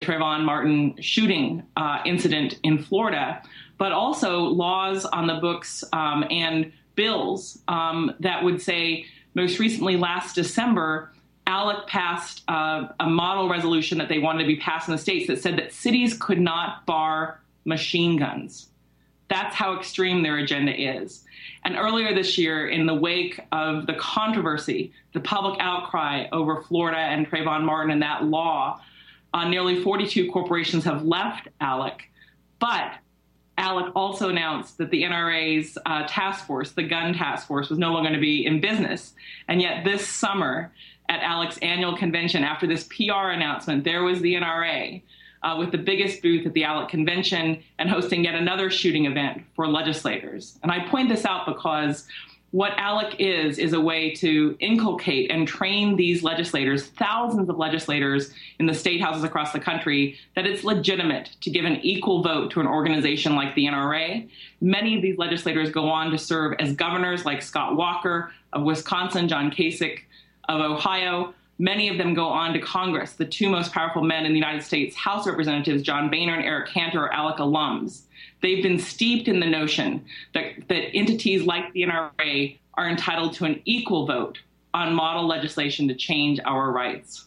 Trayvon Martin shooting incident in Florida, but also laws on the books and bills that would say, most recently last December, ALEC passed a model resolution that they wanted to be passed in the states that said that cities could not bar machine guns. That's how extreme their agenda is. And earlier this year, in the wake of the controversy, the public outcry over Florida and Trayvon Martin and that law, nearly 42 corporations have left ALEC. But ALEC also announced that the NRA's task force, the gun task force, was no longer going to be in business. And yet this summer at ALEC's annual convention, after this PR announcement, there was the NRA with the biggest booth at the ALEC convention and hosting yet another shooting event for legislators. And I point this out because what ALEC is a way to inculcate and train these legislators, thousands of legislators in the state houses across the country, that it's legitimate to give an equal vote to an organization like the NRA. Many of these legislators go on to serve as governors, like Scott Walker of Wisconsin, John Kasich of Ohio. Many of them go on to Congress. The two most powerful men in the United States House of Representatives, John Boehner and Eric Cantor, are ALEC alums. They've been steeped in the notion that entities like the NRA are entitled to an equal vote on model legislation to change our rights.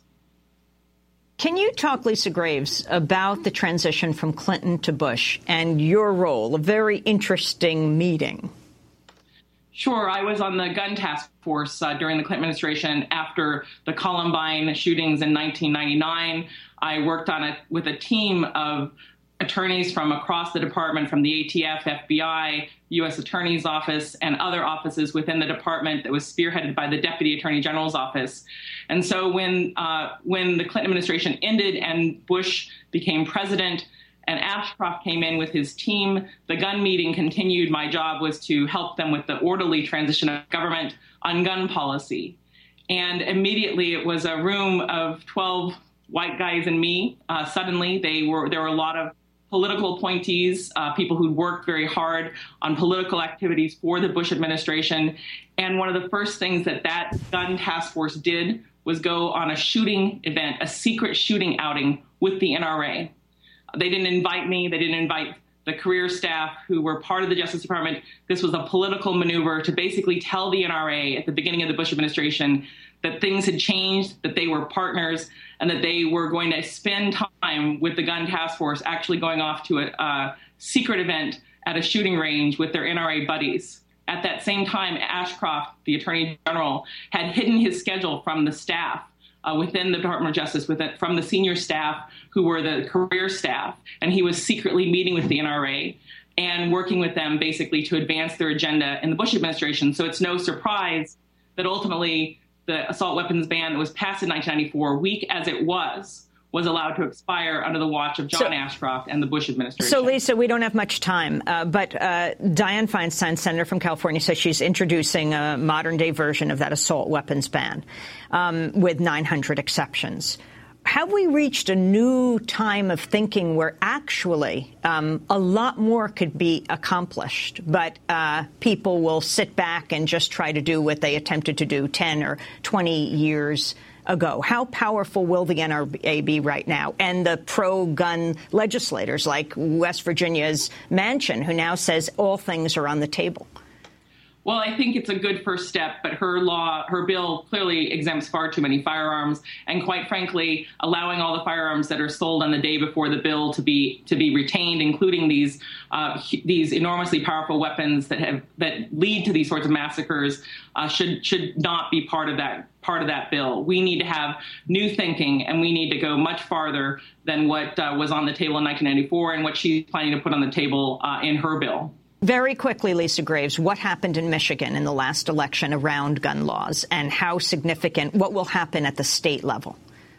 Can you talk, Lisa Graves, about the transition from Clinton to Bush and your role, a very interesting meeting? Sure. I was on the gun task force during the Clinton administration after the Columbine shootings in 1999. I worked on it with a team of attorneys from across the department, from the ATF, FBI, U.S. Attorney's Office, and other offices within the department that was spearheaded by the Deputy Attorney General's office. And so when the Clinton administration ended and Bush became president, and Ashcroft came in with his team, the gun meeting continued. My job was to help them with the orderly transition of government on gun policy. And immediately it was a room of 12 white guys and me. Suddenly there were a lot of political appointees, people who'd worked very hard on political activities for the Bush administration. And one of the first things that gun task force did was go on a shooting event, a secret shooting outing with the NRA. They didn't invite me. They didn't invite the career staff who were part of the Justice Department. This was a political maneuver to basically tell the NRA at the beginning of the Bush administration that things had changed, that they were partners, and that they were going to spend time with the gun task force actually going off to a secret event at a shooting range with their NRA buddies. At that same time, Ashcroft, the Attorney General, had hidden his schedule from the staff within the Department of Justice, from the senior staff who were the career staff. And he was secretly meeting with the NRA and working with them basically to advance their agenda in the Bush administration. So it's no surprise that ultimately the assault weapons ban that was passed in 1994, weak as it was allowed to expire under the watch of John Ashcroft and the Bush administration. So, Lisa, we don't have much time, but Dianne Feinstein, senator from California, says she's introducing a modern-day version of that assault weapons ban with 900 exceptions. Have we reached a new time of thinking where actually a lot more could be accomplished, but people will sit back and just try to do what they attempted to do 10 or 20 years ago? How powerful will the NRA be right now? And the pro-gun legislators like West Virginia's Manchin, who now says all things are on the table. Well, I think it's a good first step, but her bill clearly exempts far too many firearms, and quite frankly, allowing all the firearms that are sold on the day before the bill to be retained, including these enormously powerful weapons that lead to these sorts of massacres, should not be part of that bill. We need to have new thinking, and we need to go much farther than what was on the table in 1994 and what she's planning to put on the table in her bill. Very quickly, Lisa Graves, what happened in Michigan in the last election around gun laws, and how significant, what will happen at the state level?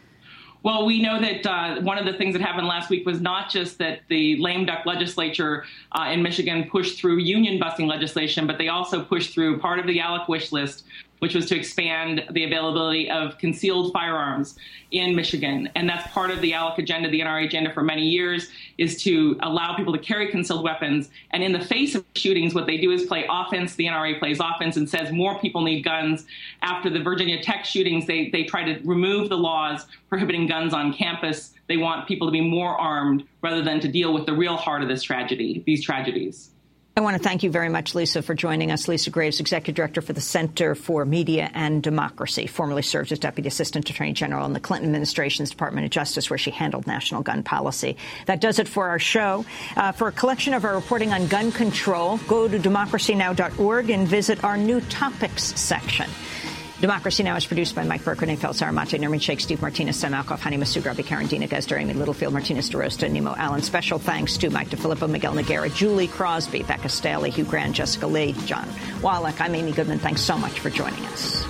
Well, we know that one of the things that happened last week was not just that the lame duck legislature in Michigan pushed through union-busting legislation, but they also pushed through part of the ALEC wish list, which was to expand the availability of concealed firearms in Michigan. And that's part of the ALEC agenda, the NRA agenda for many years, is to allow people to carry concealed weapons. And in the face of shootings, what they do is play offense. The NRA plays offense and says more people need guns. After the Virginia Tech shootings, they try to remove the laws prohibiting guns on campus. They want people to be more armed rather than to deal with the real heart of these tragedies. I want to thank you very much, Lisa, for joining us. Lisa Graves, Executive Director for the Center for Media and Democracy, formerly served as Deputy Assistant Attorney General in the Clinton administration's Department of Justice, where she handled national gun policy. That does it for our show. For a collection of our reporting on gun control, go to democracynow.org and visit our new topics section. Democracy Now! Is produced by Mike Burke, Renee Feltz-Sarah, Mate Nerman Sheikh, Steve Martinez, Sam Alcoff, Hani Massoud, Rabbi Karen, Dina Gazder, Amy Littlefield, Martinez DeRosta, Nemo Allen. Special thanks to Mike DeFilippo, Miguel Noguera, Julie Crosby, Becca Staley, Hugh Grant, Jessica Lee, John Wallach. I'm Amy Goodman. Thanks so much for joining us.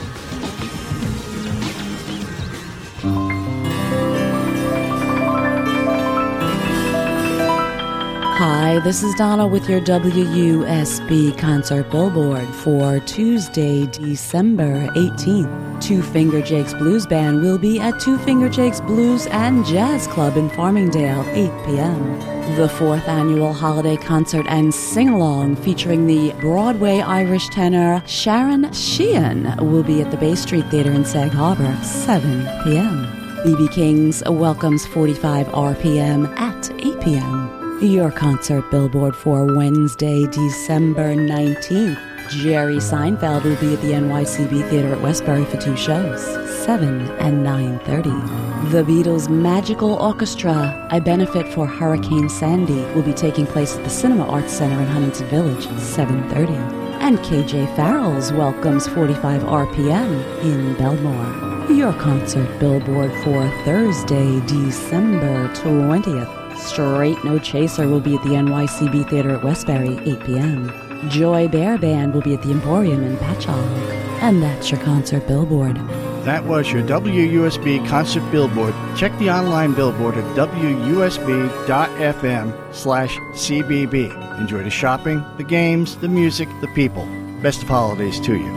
Hi, this is Donna with your WUSB concert billboard for Tuesday, December 18th. Two Finger Jakes Blues Band will be at Two Finger Jakes Blues and Jazz Club in Farmingdale, 8 p.m. The fourth annual holiday concert and sing-along featuring the Broadway Irish tenor Sharon Sheehan will be at the Bay Street Theater in Sag Harbor, 7 p.m. B.B. King's welcomes 45 RPM at 8 p.m. Your concert billboard for Wednesday, December 19th. Jerry Seinfeld will be at the NYCB Theater at Westbury for two shows, 7 and 9:30. The Beatles' Magical Orchestra, a benefit for Hurricane Sandy, will be taking place at the Cinema Arts Center in Huntington Village, 7:30. And KJ Farrell's welcomes 45 RPM in Belmore. Your concert billboard for Thursday, December 20th. Straight No Chaser will be at the NYCB Theater at Westbury, 8 p.m. Joy Bear Band will be at the Emporium in Patchogue. And that's your concert billboard. That was your WUSB concert billboard. Check the online billboard at wusb.fm/CBB. Enjoy the shopping, the games, the music, the people. Best of holidays to you.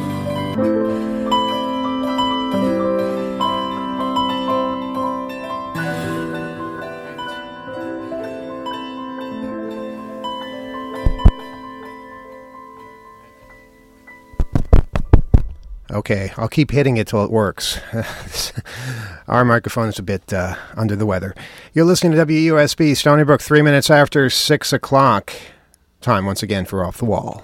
Okay, I'll keep hitting it till it works. Our microphone is a bit under the weather. You're listening to WUSB, Stony Brook, 3 minutes after 6 o'clock. Time once again for Off the Wall.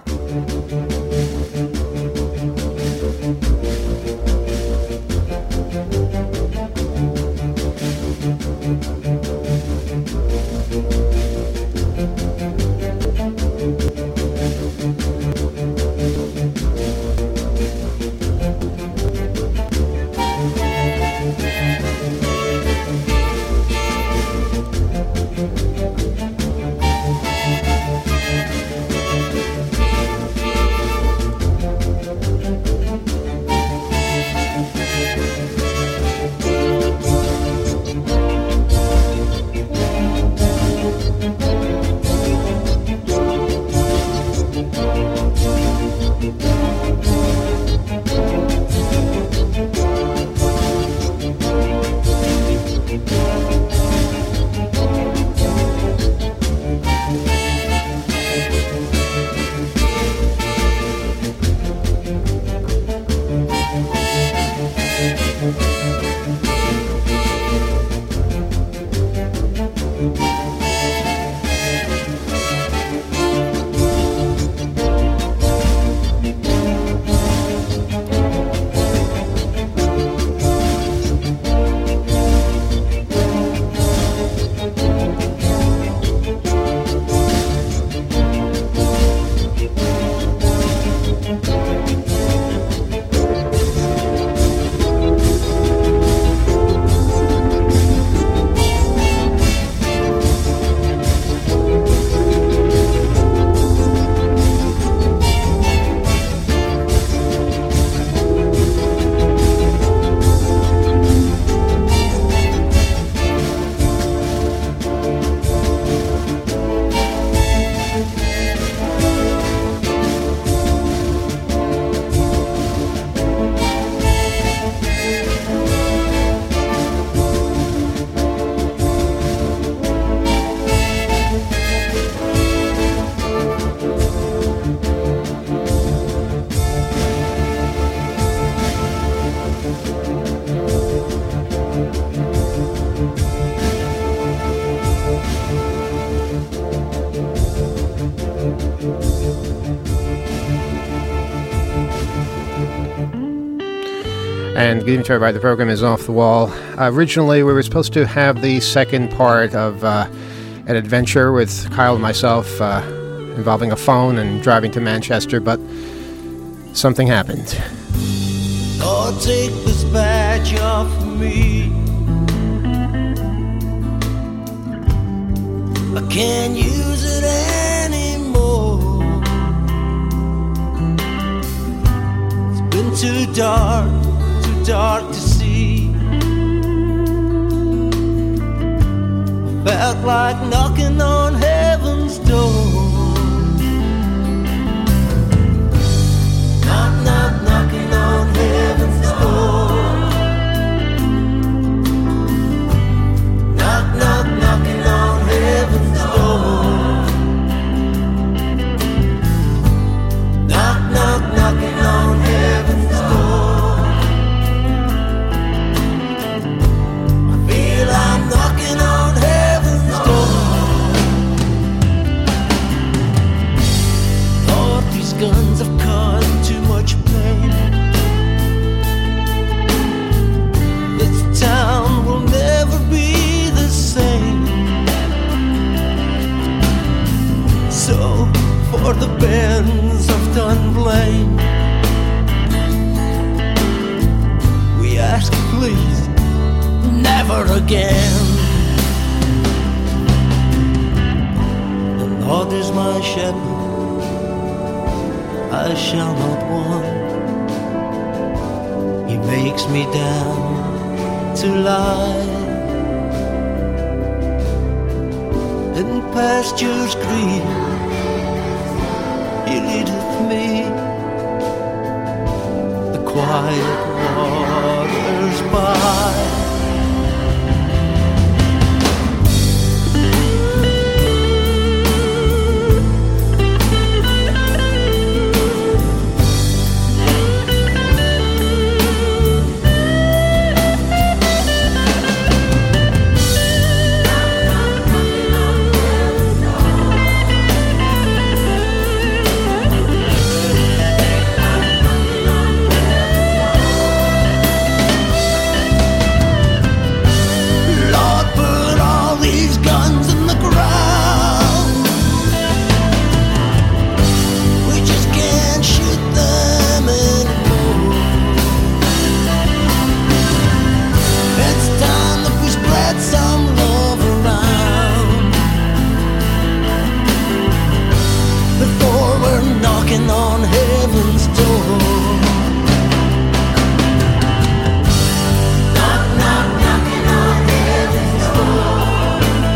And good evening to everybody. The program is Off the Wall. Originally, we were supposed to have the second part of an adventure with Kyle and myself involving a phone and driving to Manchester, but something happened. Lord, take this badge off of me. I can't use it anymore. It's been too dark to see. Felt like knocking on heaven's door. Knock, knock, knocking on heaven's door. Knock, knock, knocking on heaven's door. Knock, knock, knocking on heaven's door. I'm knocking on heaven's door. Lord, these guns have caused too much pain. This town will never be the same. So, for the bands of Dunblane, we ask, please, never again. The Lord is my shepherd, I shall not want. He makes me down to lie in pastures green. He leadeth me the quiet waters by. On heaven's door. Knock, knock, knocking on heaven's door.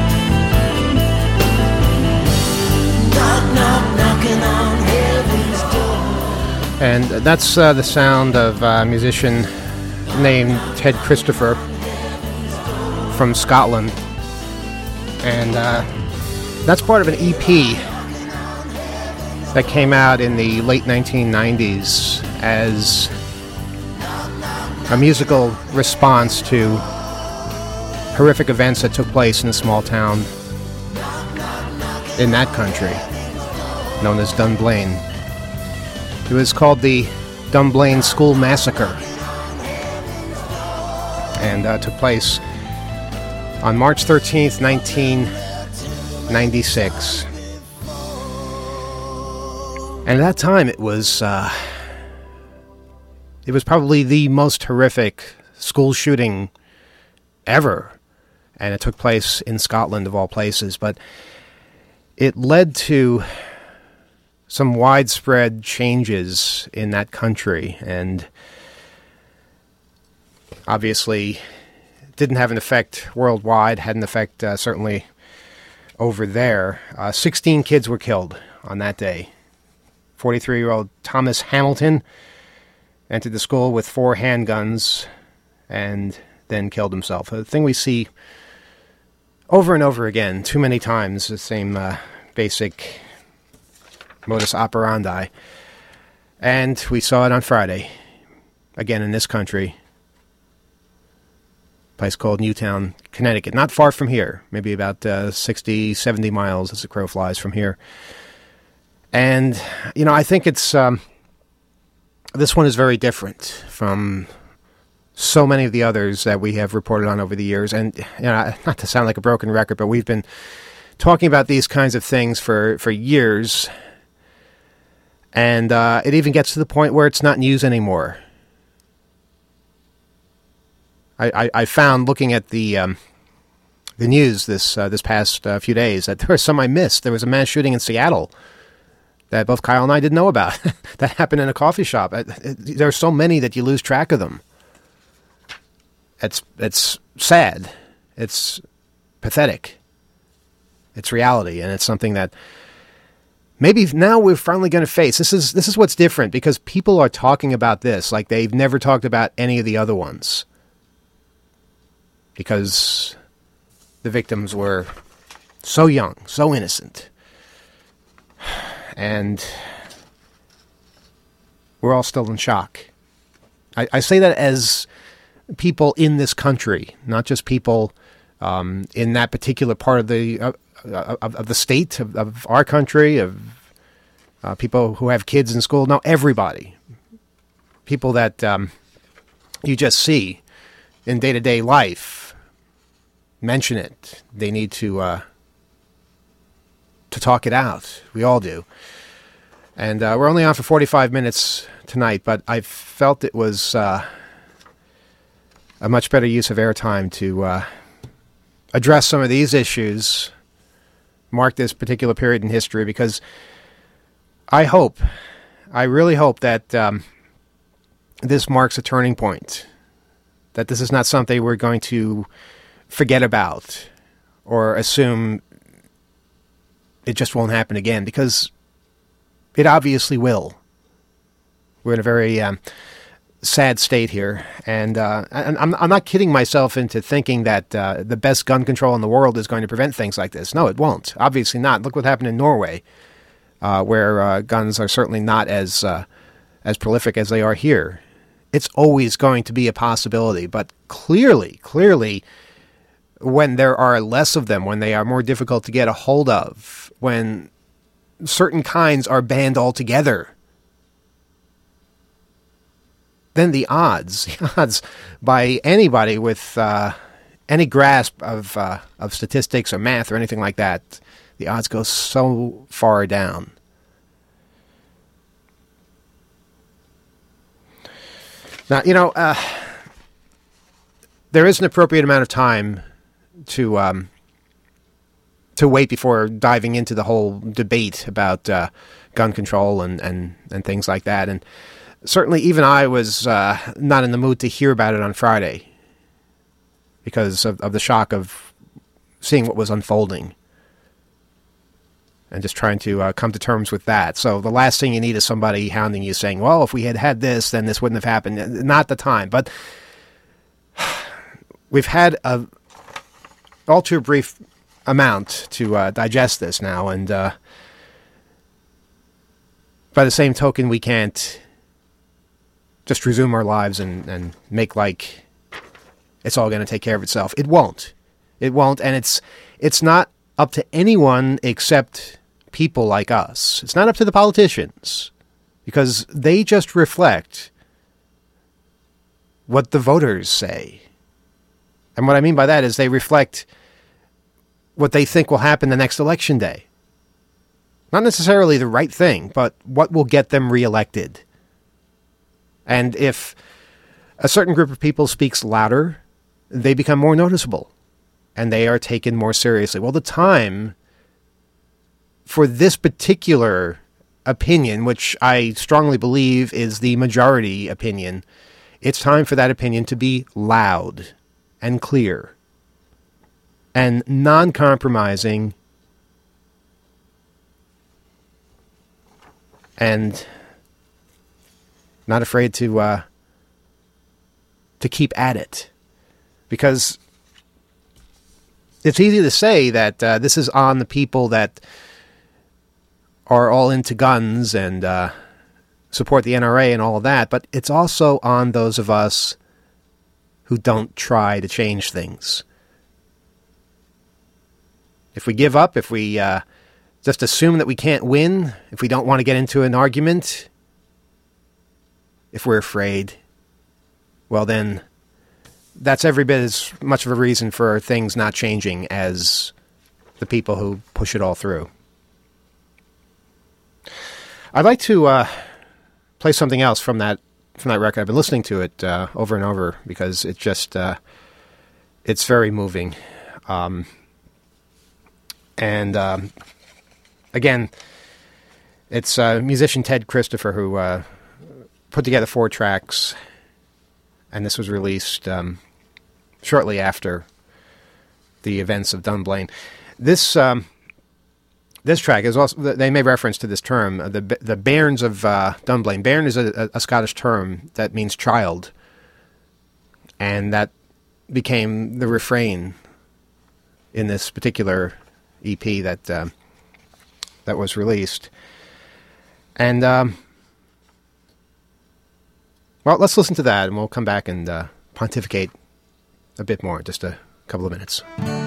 Knock, knock, knocking on heaven's door. And that's the sound of a musician named Ted Christopher from Scotland. And that's part of an EP that came out in the late 1990s as a musical response to horrific events that took place in a small town in that country, known as Dunblane. It was called the Dunblane School Massacre, and took place on March 13th, 1996. And at that time, it was probably the most horrific school shooting ever. And it took place in Scotland, of all places. But it led to some widespread changes in that country. And obviously, didn't have an effect worldwide, had an effect certainly over there. 16 kids were killed on that day. 43-year-old Thomas Hamilton entered the school with 4 handguns and then killed himself. A thing we see over and over again, too many times, the same basic modus operandi. And we saw it on Friday, again in this country, a place called Newtown, Connecticut. Not far from here, maybe about 60, 70 miles as the crow flies from here. And, you know, I think it's, this one is very different from so many of the others that we have reported on over the years. And, not to sound like a broken record, but we've been talking about these kinds of things for years. And it even gets to the point where it's not news anymore. I found, looking at the news this past few days, that there was some I missed. There was a mass shooting in Seattle that both Kyle and I didn't know about. That happened in a coffee shop. There are so many that you lose track of them. It's sad. It's pathetic. It's reality, and it's something that maybe now we're finally going to face. This is what's different, because people are talking about this like they've never talked about any of the other ones, because the victims were so young, so innocent, and we're all still in shock. I say that as people in this country, not just people in that particular part of the state of our country, of people who have kids in school. No, everybody. People that you just see in day-to-day life mention it. They need to talk it out. We all do. And we're only on for 45 minutes tonight, but I felt it was a much better use of airtime to address some of these issues, mark this particular period in history, because I really hope that this marks a turning point, that this is not something we're going to forget about or assume it just won't happen again, because it obviously will. We're in a very sad state here, and I'm not kidding myself into thinking that the best gun control in the world is going to prevent things like this. No, it won't. Obviously not. Look what happened in Norway, where guns are certainly not as prolific as they are here. It's always going to be a possibility, but clearly, when there are less of them, when they are more difficult to get a hold of, when certain kinds are banned altogether, then the odds by anybody with any grasp of statistics or math or anything like that, the odds go so far down. Now, there is an appropriate amount of time to wait before diving into the whole debate about gun control and things like that. And certainly even I was not in the mood to hear about it on Friday because of the shock of seeing what was unfolding and just trying to come to terms with that. So the last thing you need is somebody hounding you saying, well, if we had had this, then this wouldn't have happened. Not the time. But we've had all too brief amount to digest this now. And by the same token, we can't just resume our lives and make like it's all going to take care of itself. It won't. It won't. And it's not up to anyone except people like us. It's not up to the politicians, because they just reflect what the voters say. And what I mean by that is they reflect what they think will happen the next election day. Not necessarily the right thing, but what will get them reelected. And if a certain group of people speaks louder, they become more noticeable and they are taken more seriously. Well, the time for this particular opinion, which I strongly believe is the majority opinion, it's time for that opinion to be loud and clear and non-compromising and not afraid to keep at it. Because it's easy to say that this is on the people that are all into guns and support the NRA and all of that, but it's also on those of us who don't try to change things. If we give up, if we just assume that we can't win, if we don't want to get into an argument, if we're afraid, well then that's every bit as much of a reason for things not changing as the people who push it all through. I'd like to play something else from that record. I've been listening to it over and over because it just it's very moving. Again, it's musician Ted Christopher who put together 4 tracks, and this was released shortly after the events of Dunblane. This track is also, they made reference to this term, the bairns of Dunblane. Bairn is a Scottish term that means child, and that became the refrain in this particular EP that was released. And well, let's listen to that, and we'll come back and pontificate a bit more, just a couple of minutes.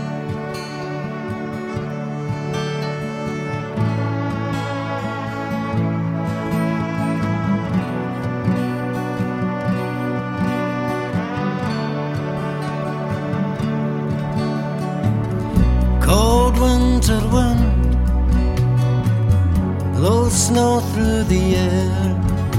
Cold winter wind blows snow through the air,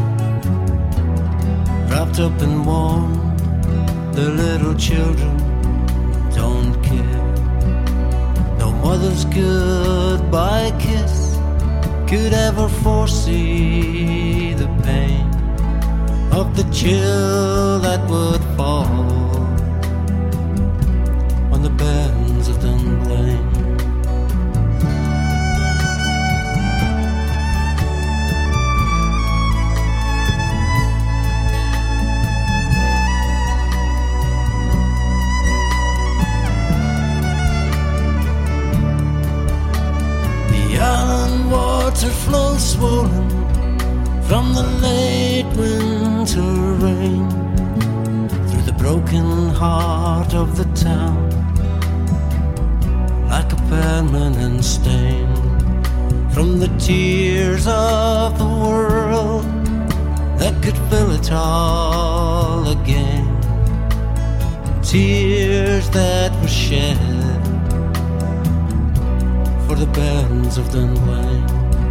wrapped up in warm, the little children don't care. No mother's goodbye kiss could ever foresee the pain of the chill that would fall on the bands of Dunblane. Water flows swollen from the late winter rain through the broken heart of the town, like a permanent stain from the tears of the world that could fill it all again. Tears that were shed for the bands of Dunblane.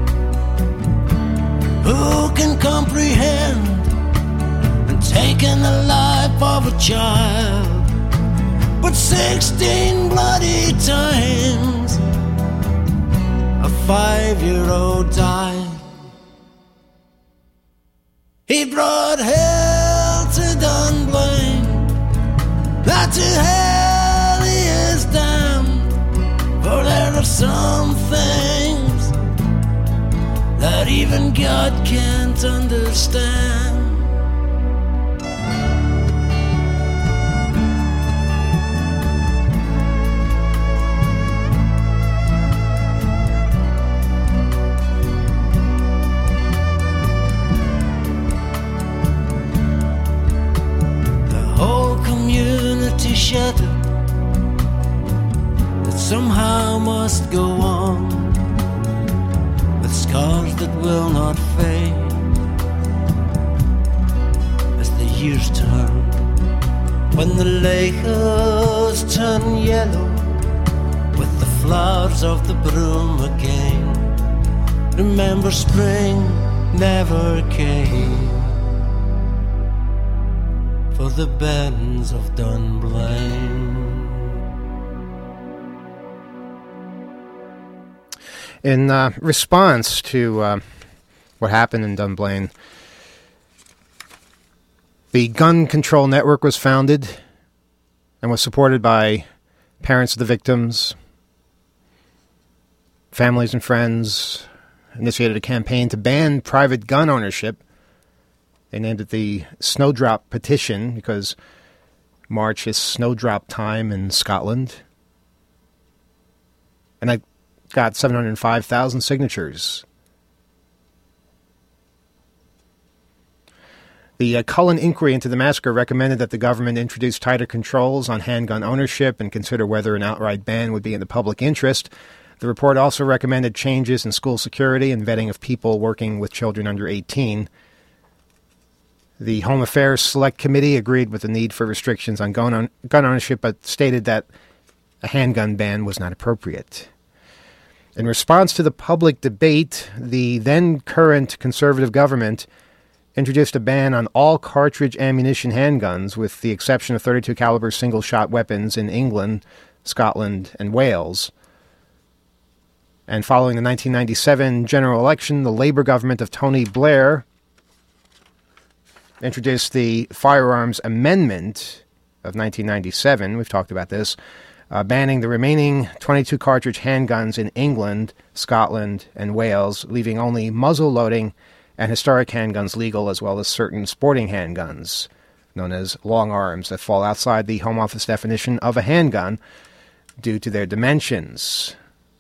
Who can comprehend and taking the life of a child? But 16 bloody times a 5-year-old died. He brought hell to Dunblane, not to hell he is damned. For there are some things that even God can't understand. The whole community shattered, that somehow must go on, with scars that will not fade as the years turn. When the lakes turn yellow with the flowers of the broom again, remember spring never came for the bands of Dunblane. In response to what happened in Dunblane, the Gun Control Network was founded and was supported by parents of the victims, families and friends, initiated a campaign to ban private gun ownership. They named it the Snowdrop Petition because March is snowdrop time in Scotland. And I got 705,000 signatures. The Cullen Inquiry into the massacre recommended that the government introduce tighter controls on handgun ownership and consider whether an outright ban would be in the public interest. The report also recommended changes in school security and vetting of people working with children under 18. The Home Affairs Select Committee agreed with the need for restrictions on gun ownership, but stated that a handgun ban was not appropriate. In response to the public debate, the then current conservative government introduced a ban on all cartridge ammunition handguns, with the exception of .32 caliber single-shot weapons in England, Scotland, and Wales. And following the 1997 general election, the Labour government of Tony Blair introduced the Firearms Amendment of 1997. We've talked about this. Banning the remaining .22 cartridge handguns in England, Scotland, and Wales, leaving only muzzle-loading and historic handguns legal, as well as certain sporting handguns, known as long arms, that fall outside the Home Office definition of a handgun due to their dimensions.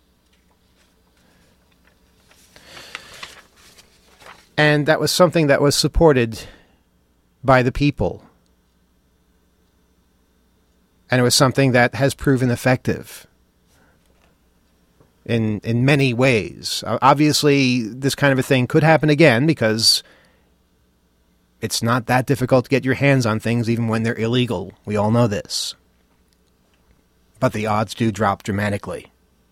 And that was something that was supported by the people. And it was something that has proven effective in many ways. Obviously, this kind of a thing could happen again, because it's not that difficult to get your hands on things even when they're illegal. We all know this. But the odds do drop dramatically.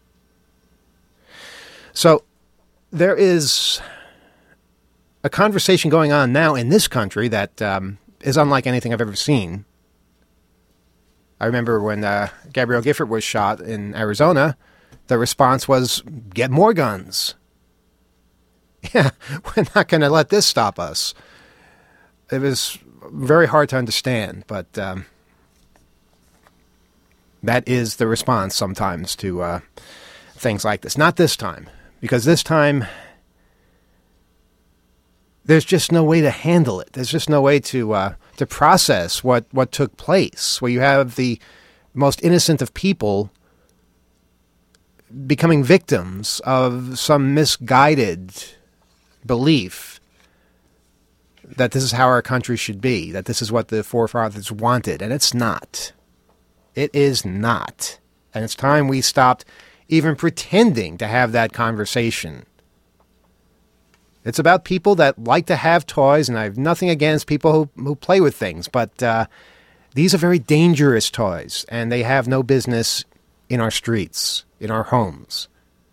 So there is a conversation going on now in this country that is unlike anything I've ever seen. I remember when Gabrielle Gifford was shot in Arizona, the response was, get more guns. Yeah, we're not going to let this stop us. It was very hard to understand, but that is the response sometimes to things like this. Not this time, because this time there's just no way to handle it. There's just no way to process what took place, where you have the most innocent of people becoming victims of some misguided belief that this is how our country should be, that this is what the forefathers wanted, and it's not. It is not. And it's time we stopped even pretending to have that conversation. It's about people that like to have toys, and I have nothing against people who play with things, but these are very dangerous toys, and they have no business in our streets, in our homes.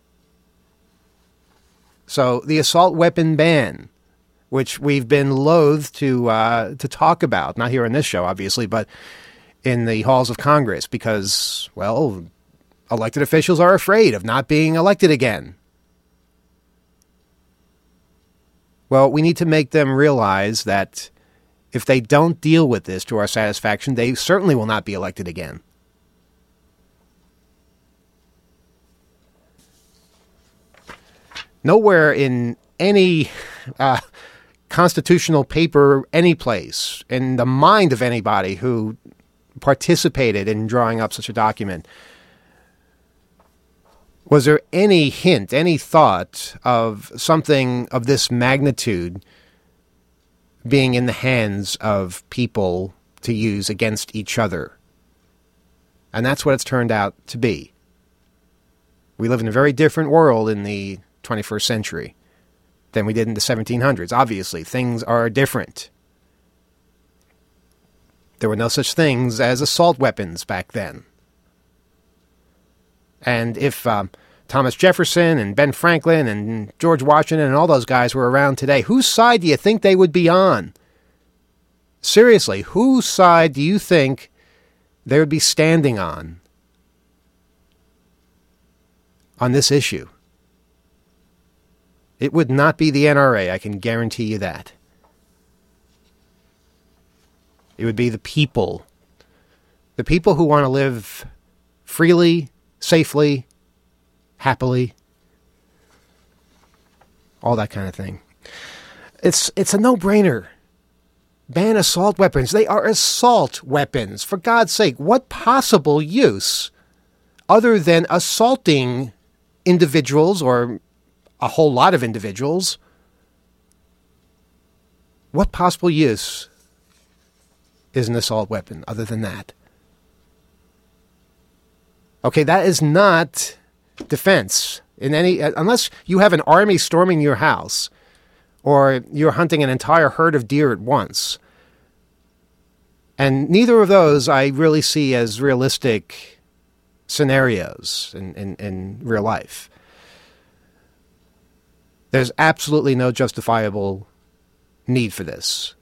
So the assault weapon ban, which we've been loath to talk about, not here on this show, obviously, but in the halls of Congress, because, well, elected officials are afraid of not being elected again. Well, we need to make them realize that if they don't deal with this to our satisfaction, they certainly will not be elected again. Nowhere in any constitutional paper, any place, in the mind of anybody who participated in drawing up such a document, was there any hint, any thought of something of this magnitude being in the hands of people to use against each other? And that's what it's turned out to be. We live in a very different world in the 21st century than we did in the 1700s. Obviously, things are different. There were no such things as assault weapons back then. And if Thomas Jefferson and Ben Franklin and George Washington and all those guys were around today, whose side do you think they would be on? Seriously, whose side do you think they would be standing on this issue? It would not be the NRA, I can guarantee you that. It would be the people. The people who want to live freely, safely, happily, all that kind of thing. It's a no-brainer. Ban assault weapons. They are assault weapons. For God's sake, what possible use, other than assaulting individuals or a whole lot of individuals, what possible use is an assault weapon other than that? Okay, that is not defense in any, unless you have an army storming your house or you're hunting an entire herd of deer at once. And neither of those I really see as realistic scenarios in real life. There's absolutely no justifiable need for this.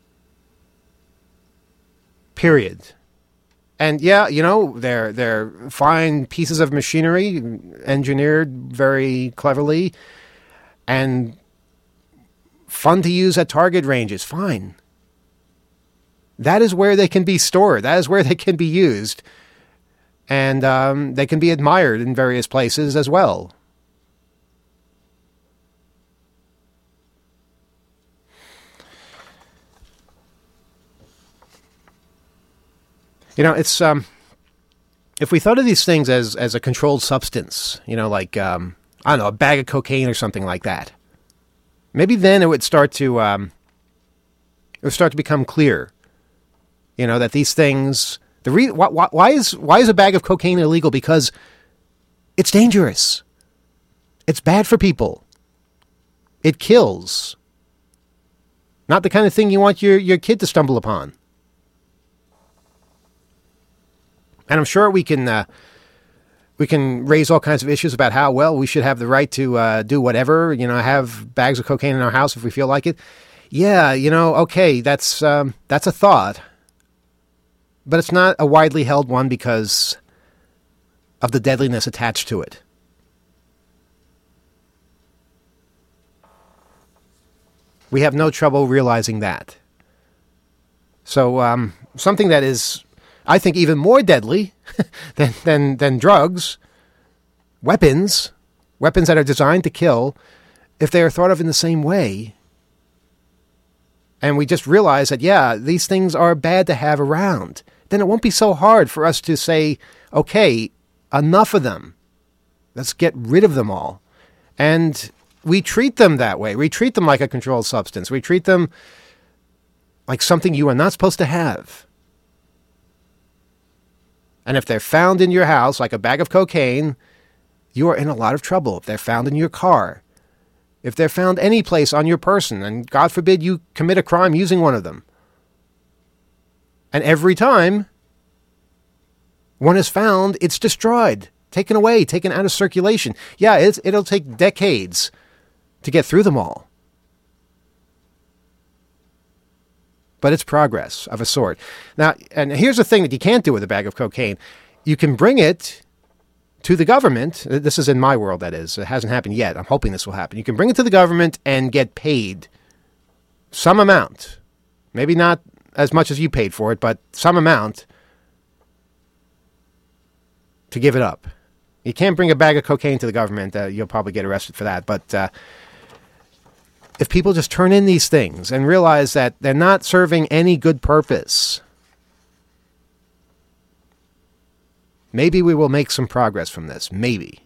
Period. And yeah, they're fine pieces of machinery, engineered very cleverly, and fun to use at target ranges. Fine. That is where they can be stored. That is where they can be used. And they can be admired in various places as well. It's if we thought of these things as a controlled substance, like I don't know, a bag of cocaine or something like that. Maybe then it would start to become clear, that these things. Why is a bag of cocaine illegal? Because it's dangerous. It's bad for people. It kills. Not the kind of thing you want your kid to stumble upon. And I'm sure we can raise all kinds of issues about how, well, we should have the right to do whatever, have bags of cocaine in our house if we feel like it. Yeah, okay, that's a thought. But it's not a widely held one because of the deadliness attached to it. We have no trouble realizing that. So something that is, I think, even more deadly than drugs, weapons that are designed to kill, if they are thought of in the same way. And we just realize that, yeah, these things are bad to have around. Then it won't be so hard for us to say, okay, enough of them. Let's get rid of them all. And we treat them that way. We treat them like a controlled substance. We treat them like something you are not supposed to have. And if they're found in your house, like a bag of cocaine, you are in a lot of trouble. If they're found in your car, if they're found any place on your person, and God forbid you commit a crime using one of them. And every time one is found, it's destroyed, taken away, taken out of circulation. Yeah, it'll take decades to get through them all. But it's progress of a sort. Now, and here's the thing that you can't do with a bag of cocaine. You can bring it to the government. This is in my world, that is. It hasn't happened yet. I'm hoping this will happen. You can bring it to the government and get paid some amount. Maybe not as much as you paid for it, but some amount to give it up. You can't bring a bag of cocaine to the government. You'll probably get arrested for that. But if people just turn in these things and realize that they're not serving any good purpose, maybe we will make some progress from this. Maybe.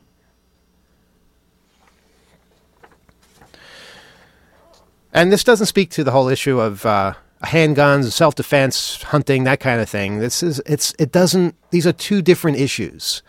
And this doesn't speak to the whole issue of handguns, self-defense, hunting, that kind of thing. These are two different issues.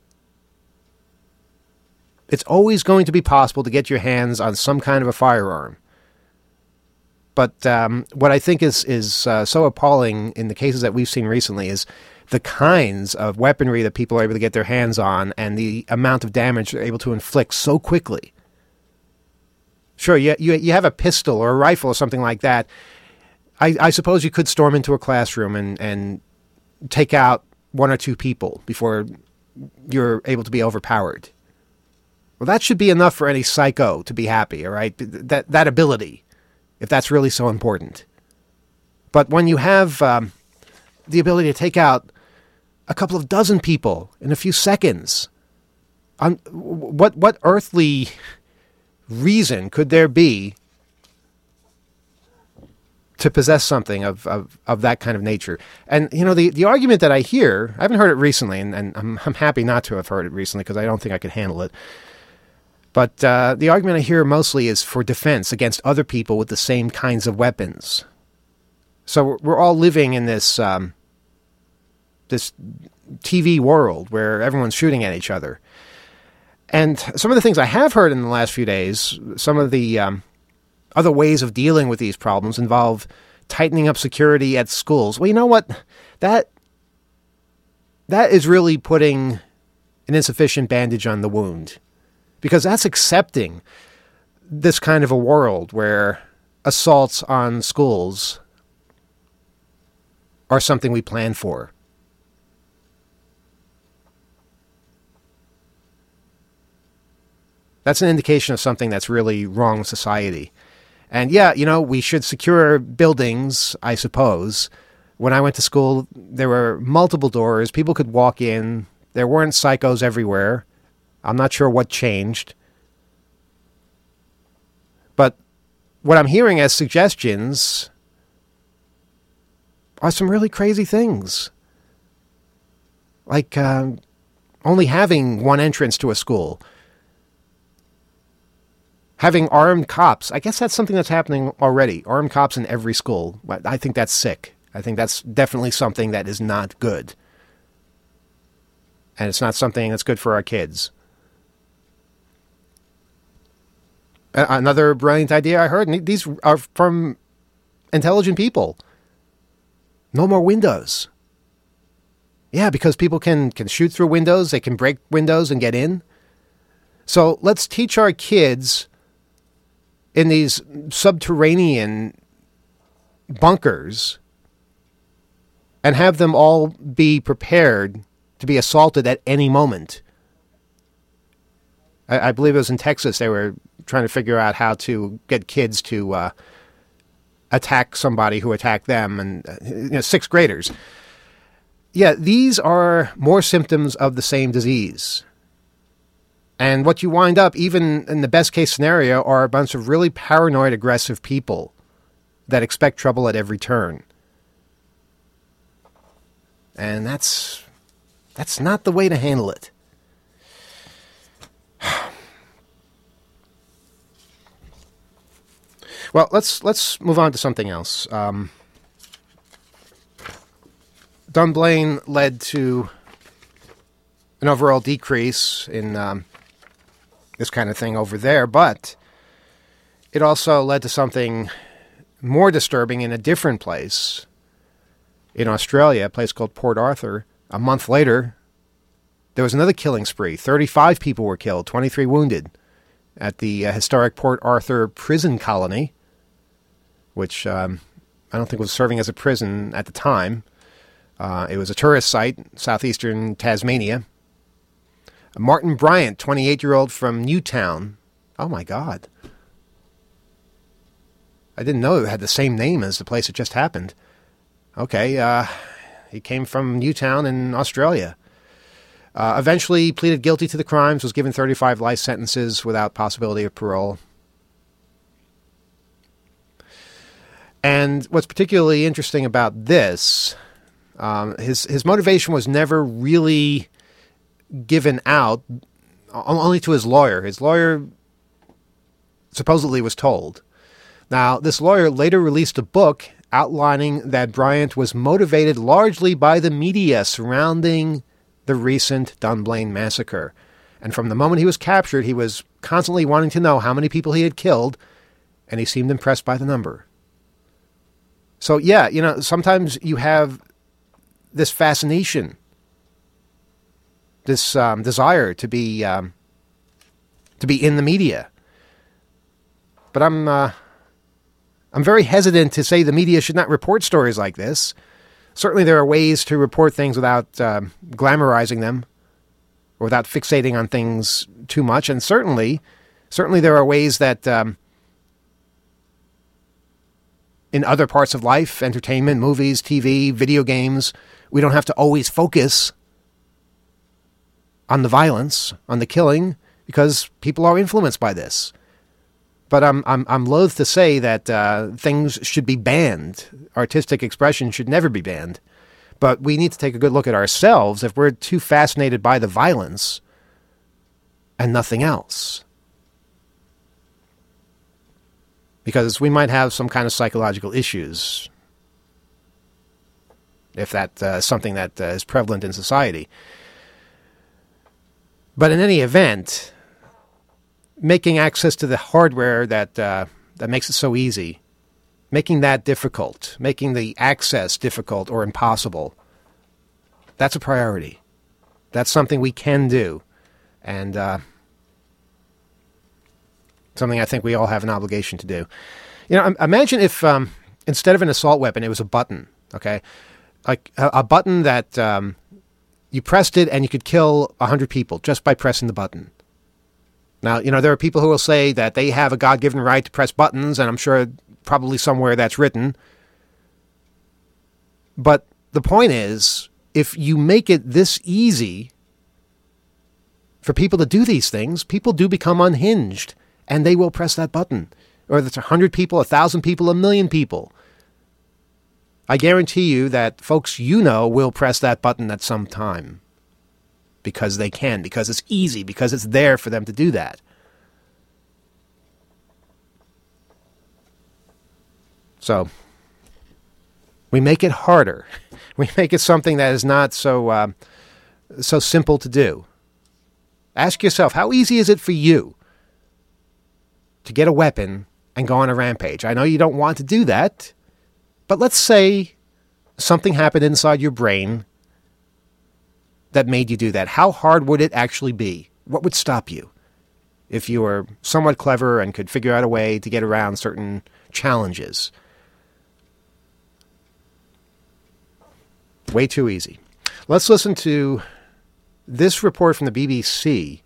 It's always going to be possible to get your hands on some kind of a firearm. But what I think is so appalling in the cases that we've seen recently is the kinds of weaponry that people are able to get their hands on and the amount of damage they're able to inflict so quickly. Sure, you have a pistol or a rifle or something like that. I suppose you could storm into a classroom and take out one or two people before you're able to be overpowered. Well, that should be enough for any psycho to be happy, all right? That ability, if that's really so important. But when you have the ability to take out a couple of dozen people in a few seconds, what earthly reason could there be to possess something of that kind of nature? And, the argument that I hear, I haven't heard it recently, and I'm happy not to have heard it recently because I don't think I could handle it. But the argument I hear mostly is for defense against other people with the same kinds of weapons. So we're all living in this this TV world where everyone's shooting at each other. And some of the things I have heard in the last few days, some of the other ways of dealing with these problems involve tightening up security at schools. Well, you know what? That is really putting an insufficient bandage on the wound, because that's accepting this kind of a world where assaults on schools are something we plan for. That's an indication of something that's really wrong with society. And yeah, we should secure buildings, I suppose. When I went to school, there were multiple doors. People could walk in. There weren't psychos everywhere. I'm not sure what changed. But what I'm hearing as suggestions are some really crazy things. Like only having one entrance to a school. Having armed cops. I guess that's something that's happening already. Armed cops in every school. I think that's sick. I think that's definitely something that is not good. And it's not something that's good for our kids. Another brilliant idea I heard, and these are from intelligent people. No more windows. Yeah, because people can shoot through windows, they can break windows and get in. So let's teach our kids in these subterranean bunkers and have them all be prepared to be assaulted at any moment. I believe it was in Texas. They were trying to figure out how to get kids to attack somebody who attacked them, and sixth graders. Yeah, these are more symptoms of the same disease. And what you wind up, even in the best case scenario, are a bunch of really paranoid, aggressive people that expect trouble at every turn. And that's not the way to handle it. Well, let's move on to something else. Dunblane led to an overall decrease in this kind of thing over there, but it also led to something more disturbing in a different place in Australia, a place called Port Arthur. A month later, there was another killing spree. 35 people were killed, 23 wounded at the historic Port Arthur prison colony, which I don't think was serving as a prison at the time. It was a tourist site, southeastern Tasmania. Martin Bryant, 28-year-old from Newtown. Oh, my God. I didn't know it had the same name as the place it just happened. Okay, he came from Newtown in Australia. Eventually pleaded guilty to the crimes, was given 35 life sentences without possibility of parole. And what's particularly interesting about this, his motivation was never really given out, only to his lawyer. His lawyer supposedly was told. Now, this lawyer later released a book outlining that Bryant was motivated largely by the media surrounding the recent Dunblane massacre. And from the moment he was captured, he was constantly wanting to know how many people he had killed, and he seemed impressed by the number. So, yeah, sometimes you have this fascination, this desire to be in the media. But I'm very hesitant to say the media should not report stories like this. Certainly there are ways to report things without glamorizing them, or without fixating on things too much. And certainly there are ways that in other parts of life, entertainment, movies, TV, video games, we don't have to always focus on the violence, on the killing, because people are influenced by this. But I'm loath to say that things should be banned. Artistic expression should never be banned. But we need to take a good look at ourselves if we're too fascinated by the violence and nothing else. Because we might have some kind of psychological issues if that's something that is prevalent in society. But in any event, making access to the hardware that makes it so easy making that difficult, making the access difficult or impossible, that's a priority. That's something we can do. And something I think we all have an obligation to do. Imagine if instead of an assault weapon, it was a button, okay? Like a button that you pressed it and you could kill 100 people just by pressing the button. Now, there are people who will say that they have a God-given right to press buttons, and I'm sure probably somewhere that's written. But the point is, if you make it this easy for people to do these things, people do become unhinged, and they will press that button. Or it's 100 people, 1,000 people, 1,000,000 people. I guarantee you that folks will press that button at some time. Because they can, because it's easy, because it's there for them to do that. So, we make it harder. We make it something that is not so simple to do. Ask yourself, how easy is it for you to get a weapon and go on a rampage? I know you don't want to do that, but let's say something happened inside your brain that made you do that. How hard would it actually be? What would stop you if you were somewhat clever and could figure out a way to get around certain challenges? Way too easy. Let's listen to this report from the BBC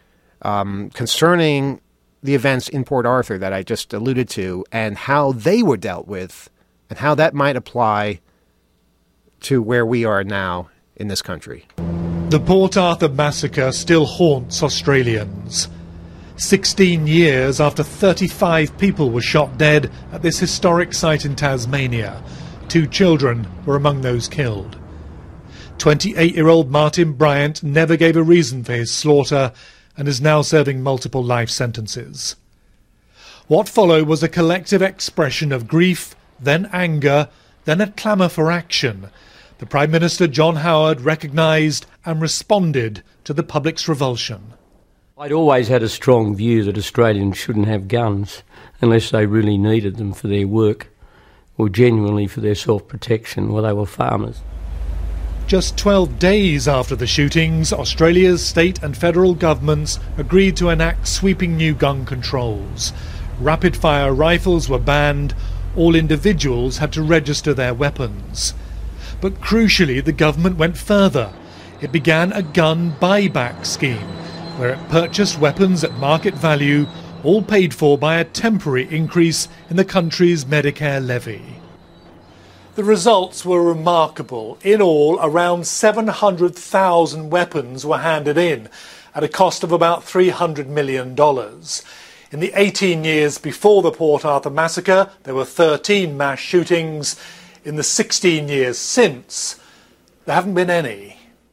concerning the events in Port Arthur that I just alluded to and how they were dealt with and how that might apply to where we are now in this country. The Port Arthur massacre still haunts Australians. 16 years after 35 people were shot dead at this historic site in Tasmania, 2 children were among those killed. 28-year-old Martin Bryant never gave a reason for his slaughter and is now serving multiple life sentences. What followed was a collective expression of grief, then anger, then a clamour for action. The Prime Minister, John Howard, recognised and responded to the public's revulsion. I'd always had a strong view that Australians shouldn't have guns unless they really needed them for their work or genuinely for their self-protection while they were farmers. Just 12 days after the shootings, Australia's state and federal governments agreed to enact sweeping new gun controls. Rapid-fire rifles were banned. All individuals had to register their weapons. But crucially, the government went further. It began a gun buyback scheme, where it purchased weapons at market value, all paid for by a temporary increase in the country's Medicare levy. The results were remarkable. In all, around 700,000 weapons were handed in, at a cost of about $300 million. In the 18 years before the Port Arthur massacre, there were 13 mass shootings. In the 16 years since, there haven't been any.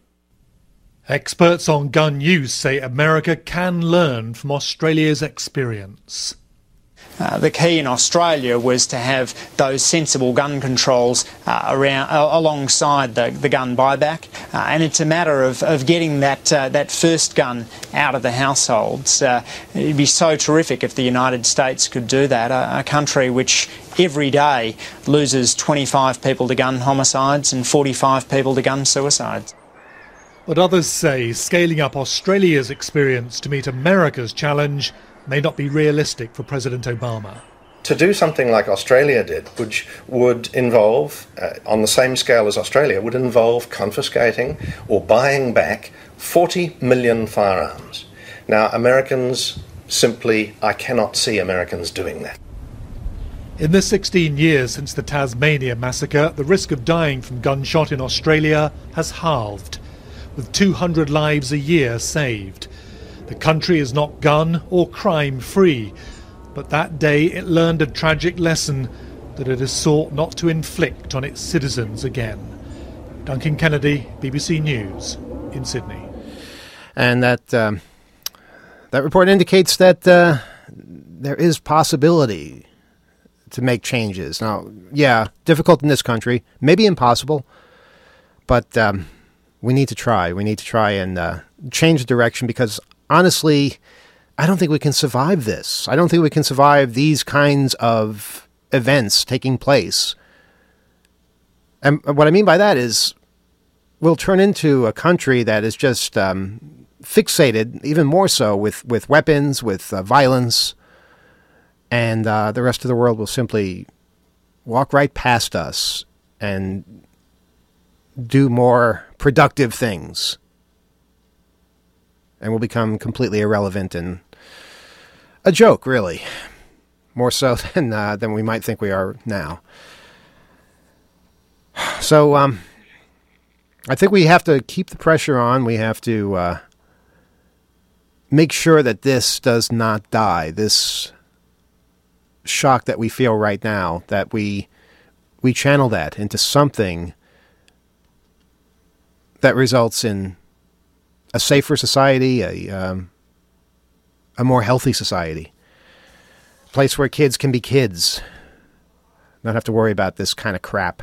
Experts on gun use say America can learn from Australia's experience. The key in Australia was to have those sensible gun controls alongside the gun buyback, and it's a matter of getting that first gun out of the households. It'd be so terrific if the United States could do that, a country which every day loses 25 people to gun homicides and 45 people to gun suicides. But others say scaling up Australia's experience to meet America's challenge may not be realistic for President Obama. To do something like Australia did, which would involve, on the same scale as Australia, would involve confiscating or buying back 40 million firearms. Now, Americans I cannot see Americans doing that. In the 16 years since the Tasmania massacre, the risk of dying from gunshot in Australia has halved, with 200 lives a year saved. The country is not gun or crime free, but that day it learned a tragic lesson that it has sought not to inflict on its citizens again. Duncan Kennedy, BBC News, in Sydney. And that report indicates that there is possibility to make changes. Now, yeah, difficult in this country, maybe impossible, but we need to try. We need to try and change the direction because honestly, I don't think we can survive this. I don't think we can survive these kinds of events taking place. And what I mean by that is we'll turn into a country that is just fixated, even more so, with weapons, with violence, and the rest of the world will simply walk right past us and do more productive things. And we'll become completely irrelevant and a joke, really. More so than we might think we are now. So, I think we have to keep the pressure on. We have to make sure that this does not die. This shock that we feel right now, that we channel that into something that results in a safer society, a more healthy society, a place where kids can be kids, not have to worry about this kind of crap.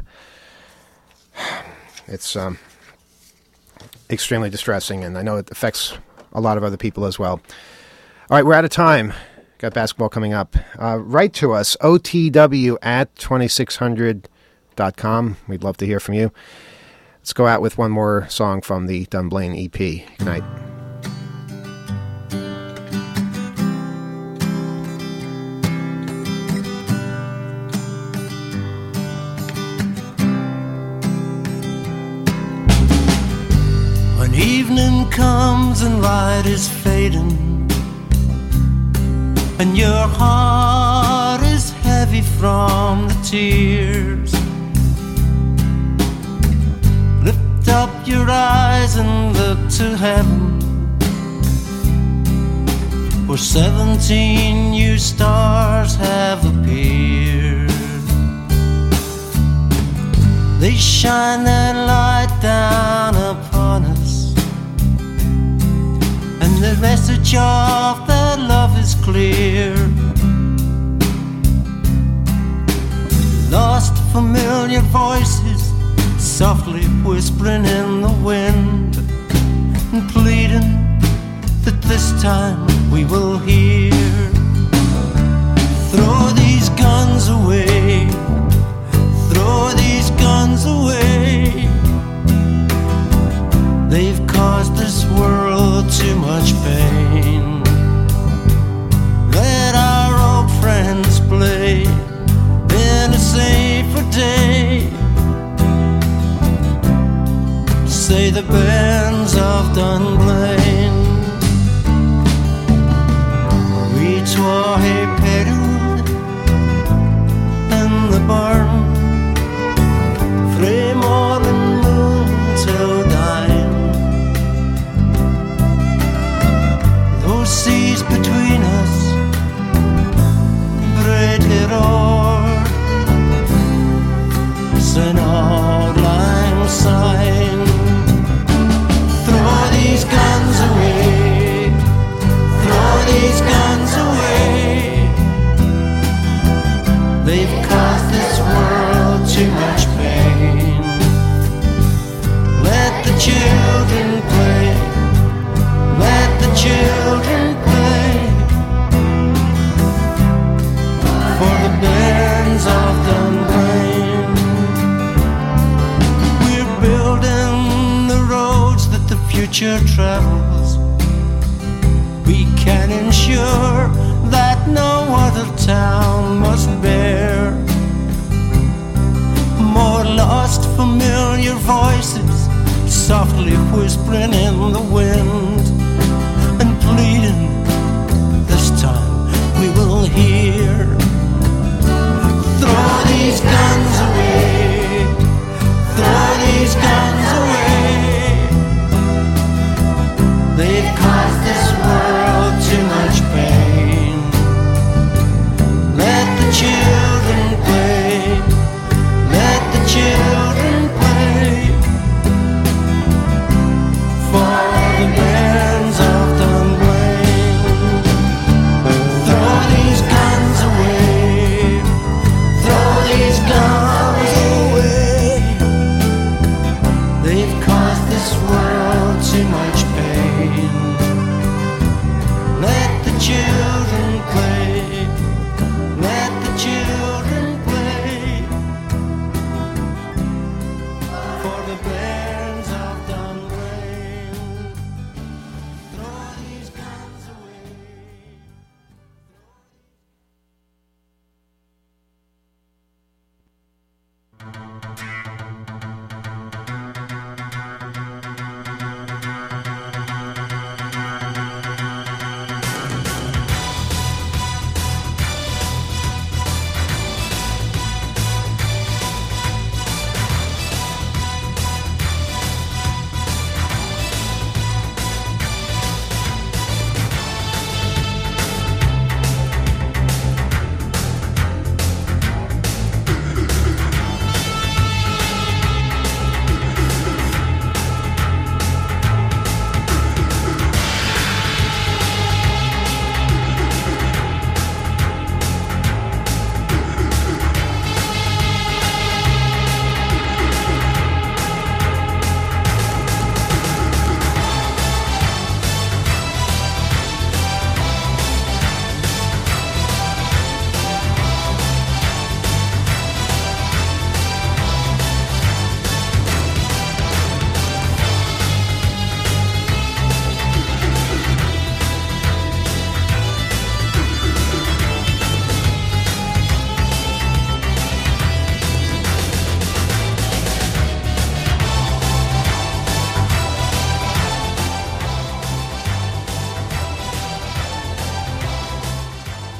It's extremely distressing, and I know it affects a lot of other people as well. All right, we're out of time. Got basketball coming up. Write to us, otw@2600.com. We'd love to hear from you. Let's go out with one more song from the Dunblane EP. Good night. When evening comes and light is fading, and your heart is heavy from the tears, lift up your eyes and look to heaven, where 17 new stars have appeared. They shine their light down upon us, and the message of their love is clear. Lost familiar voices softly whispering in the wind, and pleading that this time we will hear. Throw these guns away, throw these guns away. They've caused this world too much pain. Let our old friends play in a safer day. Say the bands of Dunblane. Reach Wahe Peru and the barn, frame all and moon till dying. Those seas between us, Bred Heror, St. Auld Lang Syne. Throw these guns away, throw these guns away. They've caused this world too much pain. Let the children play, let the children play, for the bands of Dunblane. We're building the roads that the future travels. We can ensure that no other town must bear more lost familiar voices softly whispering in the wind, and pleading this time we will hear. Throw these guns away, throw these guns away. They've caused this world too much pain. Let the children play, let the children play, for the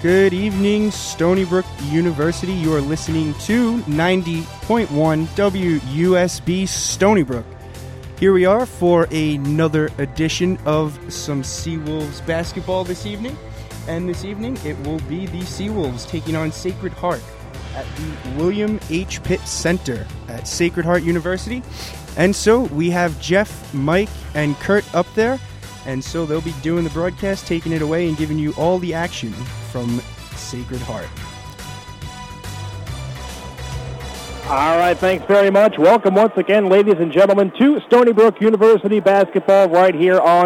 Good evening, Stony Brook University. You are listening to 90.1 WUSB Stony Brook. Here we are for another edition of some Seawolves basketball this evening. And this evening, it will be the Seawolves taking on Sacred Heart at the William H. Pitt Center at Sacred Heart University. And so we have Jeff, Mike, and Kurt up there. And so they'll be doing the broadcast, taking it away, and giving you all the action from Sacred Heart. All right, thanks very much. Welcome once again, ladies and gentlemen, to Stony Brook University basketball right here on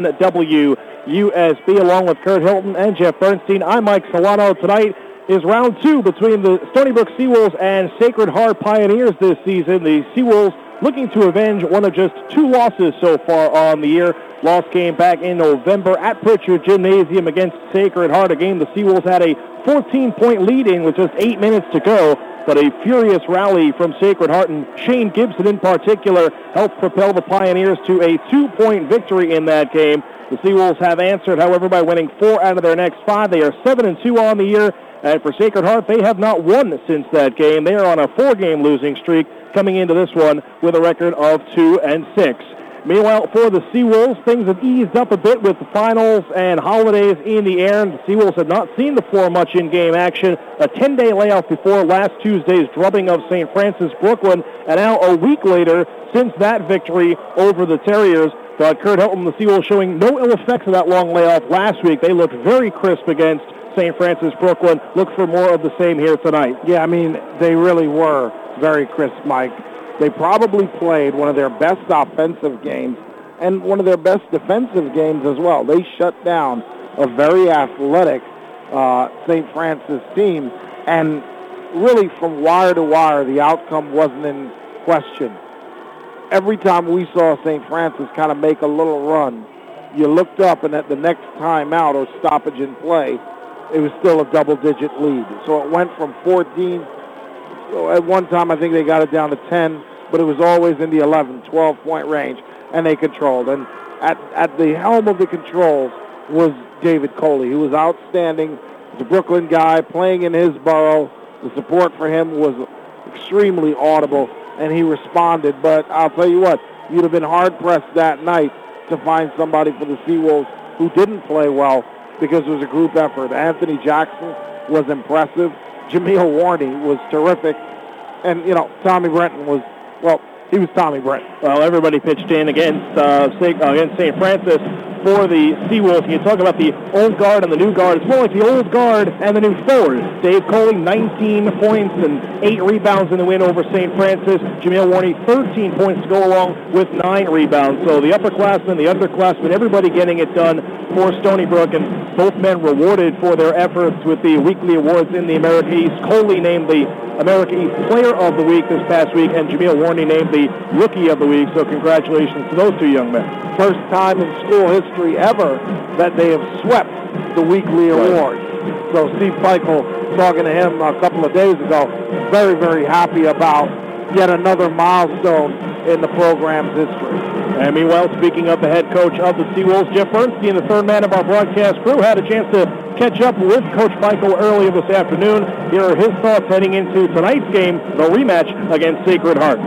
WUSB, along with Kurt Hilton and Jeff Bernstein. I'm Mike Solano. Tonight is round 2 between the Stony Brook Seawolves and Sacred Heart Pioneers this season. The Seawolves looking to avenge one of just 2 losses so far on the year. Loss came back in November at Pritchard Gymnasium against Sacred Heart, a game the Seawolves had a 14-point lead in with just 8 minutes to go. But a furious rally from Sacred Heart, and Shane Gibson in particular helped propel the Pioneers to a 2-point victory in that game. The Seawolves have answered, however, by winning 4 out of their next 5. They are 7-2 on the year. And for Sacred Heart, they have not won since that game. They are on a 4-game losing streak, coming into this one with a record of 2-6. Meanwhile, for the Seawolves, things have eased up a bit with the finals and holidays in the air, and the Seawolves have not seen the floor much in game action. A 10-day layoff before last Tuesday's drubbing of St. Francis Brooklyn, and now a week later since that victory over the Terriers. But Kurt Hilton, the Seawolves, showing no ill effects of that long layoff last week. They looked very crisp against St. Francis Brooklyn. Look for more of the same here tonight. Yeah, I mean, they really were very crisp, Mike. They probably played one of their best offensive games and one of their best defensive games as well. They shut down a very athletic St. Francis team, and really from wire to wire, the outcome wasn't in question. Every time we saw St. Francis kind of make a little run, you looked up, and at the next timeout or stoppage in play, it was still a double-digit lead. So it went from 14. So at one time, I think they got it down to 10, but it was always in the 11, 12-point range, and they controlled. And at the helm of the controls was David Coley, who was outstanding. He's a Brooklyn guy playing in his borough. The support for him was extremely audible, and he responded. But I'll tell you what, you'd have been hard-pressed that night to find somebody for the Seawolves who didn't play well, because it was a group effort. Anthony Jackson was impressive. Jameel Warney was terrific. And, you know, Tommy Brenton was, well, he was Tommy Brenton. Well, everybody pitched in against St. Francis for the Seawolves. And you talk about the old guard and the new guard. It's more like the old guard and the new forwards. Dave Coley, 19 points and 8 rebounds in the win over St. Francis. Jameel Warney, 13 points to go along with 9 rebounds. So the upperclassmen, the underclassmen, everybody getting it done for Stony Brook, and both men rewarded for their efforts with the weekly awards in the America East. Coley named the America East Player of the Week this past week, and Jameel Warney named the Rookie of the Week. So congratulations to those 2 young men. First time in school history ever that they have swept the weekly award. So Steve Peichel, talking to him a couple of days ago, very, very happy about yet another milestone in the program's history. And meanwhile, speaking of the head coach of the Seawolves, Jeff Bernstein, the third man of our broadcast crew, had a chance to catch up with Coach Peichel earlier this afternoon. Here are his thoughts heading into tonight's game, the rematch against Sacred Heart.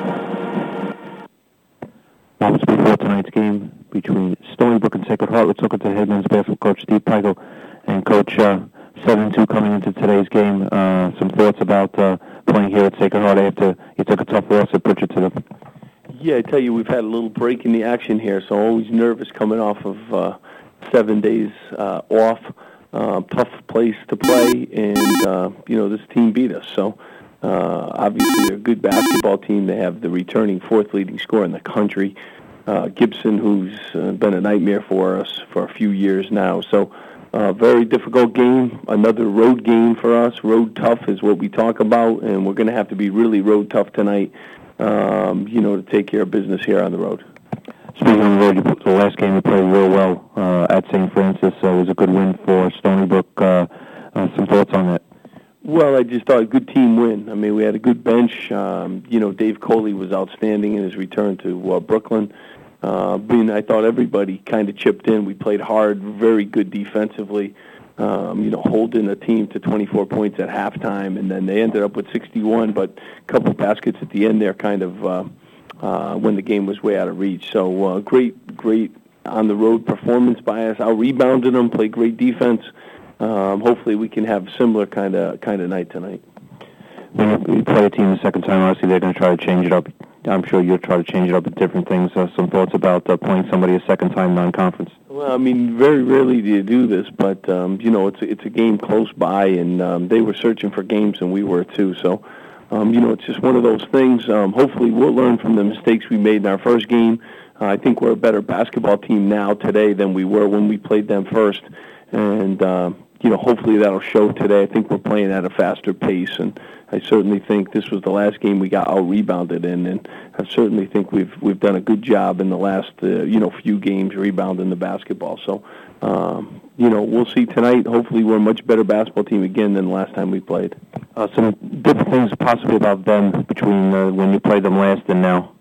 Moments before tonight's game between Stony Brook and Sacred Heart, let's look at the head men's basketball coach, Steve Peichel. And Coach, 7-2 coming into today's game. Some thoughts about playing here at Sacred Heart after you took a tough loss at Pritchard today? Yeah, I tell you, we've had a little break in the action here, so always nervous coming off of 7 days off. Tough place to play, and, this team beat us. So, obviously, they're a good basketball team. They have the returning 4th leading scorer in the country, Gibson, who's been a nightmare for us for a few years now. So, very difficult game, another road game for us. Road tough is what we talk about, and we're going to have to be really road tough tonight, to take care of business here on the road. Speaking of the road, the last game we played real well at St. Francis. It was a good win for Stony Brook. Some thoughts on that? Well, I just thought a good team win. I mean, we had a good bench. Dave Coley was outstanding in his return to Brooklyn. I thought everybody kind of chipped in. We played hard, very good defensively. holding a team to 24 points at halftime, and then they ended up with 61, but a couple baskets at the end there kind of when the game was way out of reach. So great on-the-road performance by us. Out-rebounded them, played great defense. Hopefully we can have similar kind of night tonight. When you play a team the second time, obviously they're going to try to change it up. I'm sure you'll try to change it up with different things. Some thoughts about playing somebody a second time non-conference? Well, I mean, very rarely do you do this, but it's a game close by, and they were searching for games, and we were too. So, it's just one of those things. Hopefully, we'll learn from the mistakes we made in our first game. I think we're a better basketball team now today than we were when we played them first, and hopefully that'll show today. I think we're playing at a faster pace, and I certainly think this was the last game we got out-rebounded in, and I certainly think we've done a good job in the last few games rebounding the basketball. So, we'll see tonight. Hopefully we're a much better basketball team again than the last time we played. Some different things possibly about them between when you played them last and now.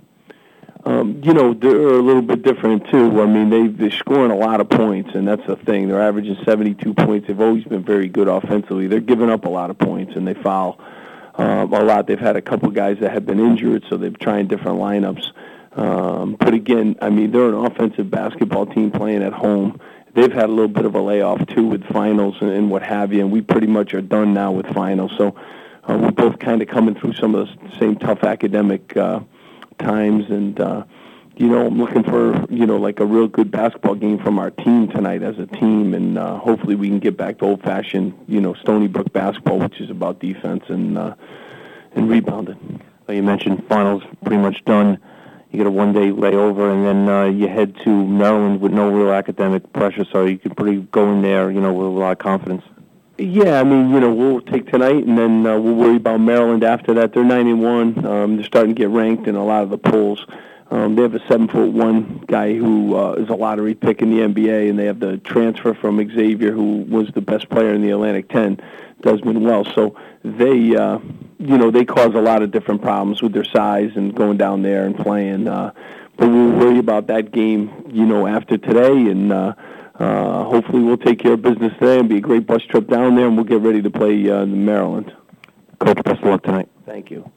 They're a little bit different too. I mean, they're scoring a lot of points, and that's the thing. They're averaging 72 points. They've always been very good offensively. They're giving up a lot of points, and they foul a lot. They've had a couple guys that have been injured, so they're trying different lineups. But again, I mean, they're an offensive basketball team playing at home. They've had a little bit of a layoff too with finals and what have you, and we pretty much are done now with finals. So we're both kind of coming through some of the same tough academic times, and I'm looking for like a real good basketball game from our team tonight as a team, and hopefully we can get back to old-fashioned Stony Brook basketball, which is about defense and rebounding. Well, you mentioned finals pretty much done. You get a one-day layover, and then you head to Maryland with no real academic pressure, so you can pretty go in there with a lot of confidence. Yeah, I mean, we'll take tonight, and then we'll worry about Maryland after that. They're 9-1. They're starting to get ranked in a lot of the polls. They have a 7'1" guy who is a lottery pick in the NBA, and they have the transfer from Xavier, who was the best player in the Atlantic 10, Desmond Wells. So they cause a lot of different problems with their size and going down there and playing. But we'll worry about that game, after today, and hopefully we'll take care of business today and be a great bus trip down there, and we'll get ready to play Maryland. Coach, best of luck tonight. Thank you.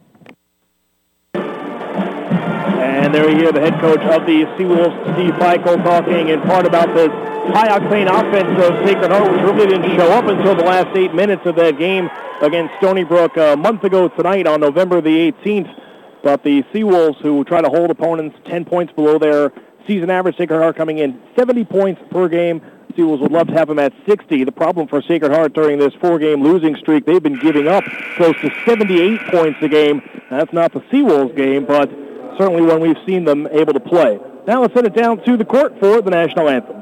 And there you hear the head coach of the Seawolves, Steve Pikiell, talking in part about this high-octane offense of Sacred Heart, which really didn't show up until the last 8 minutes of that game against Stony Brook a month ago tonight on November the 18th. But the Seawolves, who try to hold opponents 10 points below their season average, Sacred Heart coming in 70 points per game. Seawolves would love to have them at 60. The problem for Sacred Heart during this 4-game losing streak, they've been giving up close to 78 points a game. That's not the Seawolves game, but certainly when we've seen them able to play. Now let's send it down to the court for the national anthem.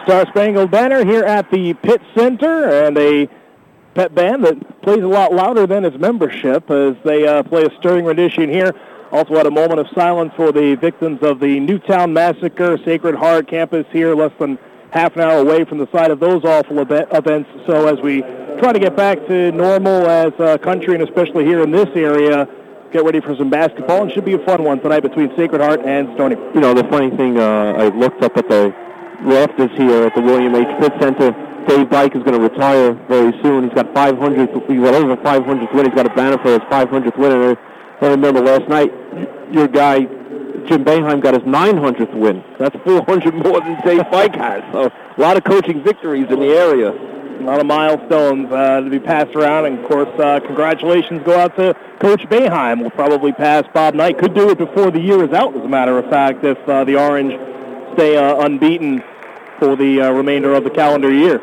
Star Spangled Banner here at the Pitt Center, and a pet band that plays a lot louder than its membership as they play a stirring rendition here. Also had a moment of silence for the victims of the Newtown Massacre. Sacred Heart campus here less than half an hour away from the site of those awful events. So as we try to get back to normal as a country, and especially here in this area, get ready for some basketball. And it should be a fun one tonight between Sacred Heart and Stony Brook. You know, the funny thing, I looked up at the rafters here at the William H. Pitt Center. Dave Dyke is going to retire very soon. He's got 500. He's got over 500 win. He's got a banner for his 500th win. And I remember last night, your guy Jim Boeheim got his 900th win. That's 400 more than Dave Dyke has. So a lot of coaching victories in the area. A lot of milestones to be passed around, and of course, congratulations go out to Coach Boeheim. Will probably pass Bob Knight. Could do it before the year is out, as a matter of fact, if the Orange stay unbeaten for the remainder of the calendar year.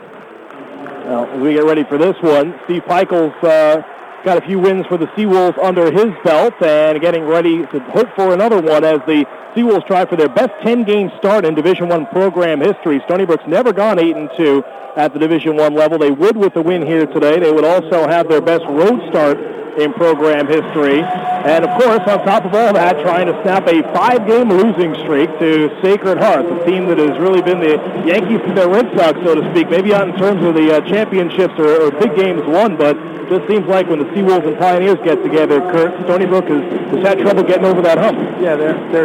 Well, as we get ready for this one, Steve Peichel's got a few wins for the Seawolves under his belt, and getting ready to hope for another one as the Seawolves try for their best 10-game start in Division I program history. Stony Brook's never gone 8-2 at the Division I level. They would with the win here today. They would also have their best road start in program history. And, of course, on top of all that, trying to snap a 5-game losing streak to Sacred Heart, the team that has really been the Yankees to their Red Sox, so to speak. Maybe not in terms of the championships or big games won, but it just seems like when the Seawolves and Pioneers get together, Kurt, Stony Brook has had trouble getting over that hump. Yeah, they're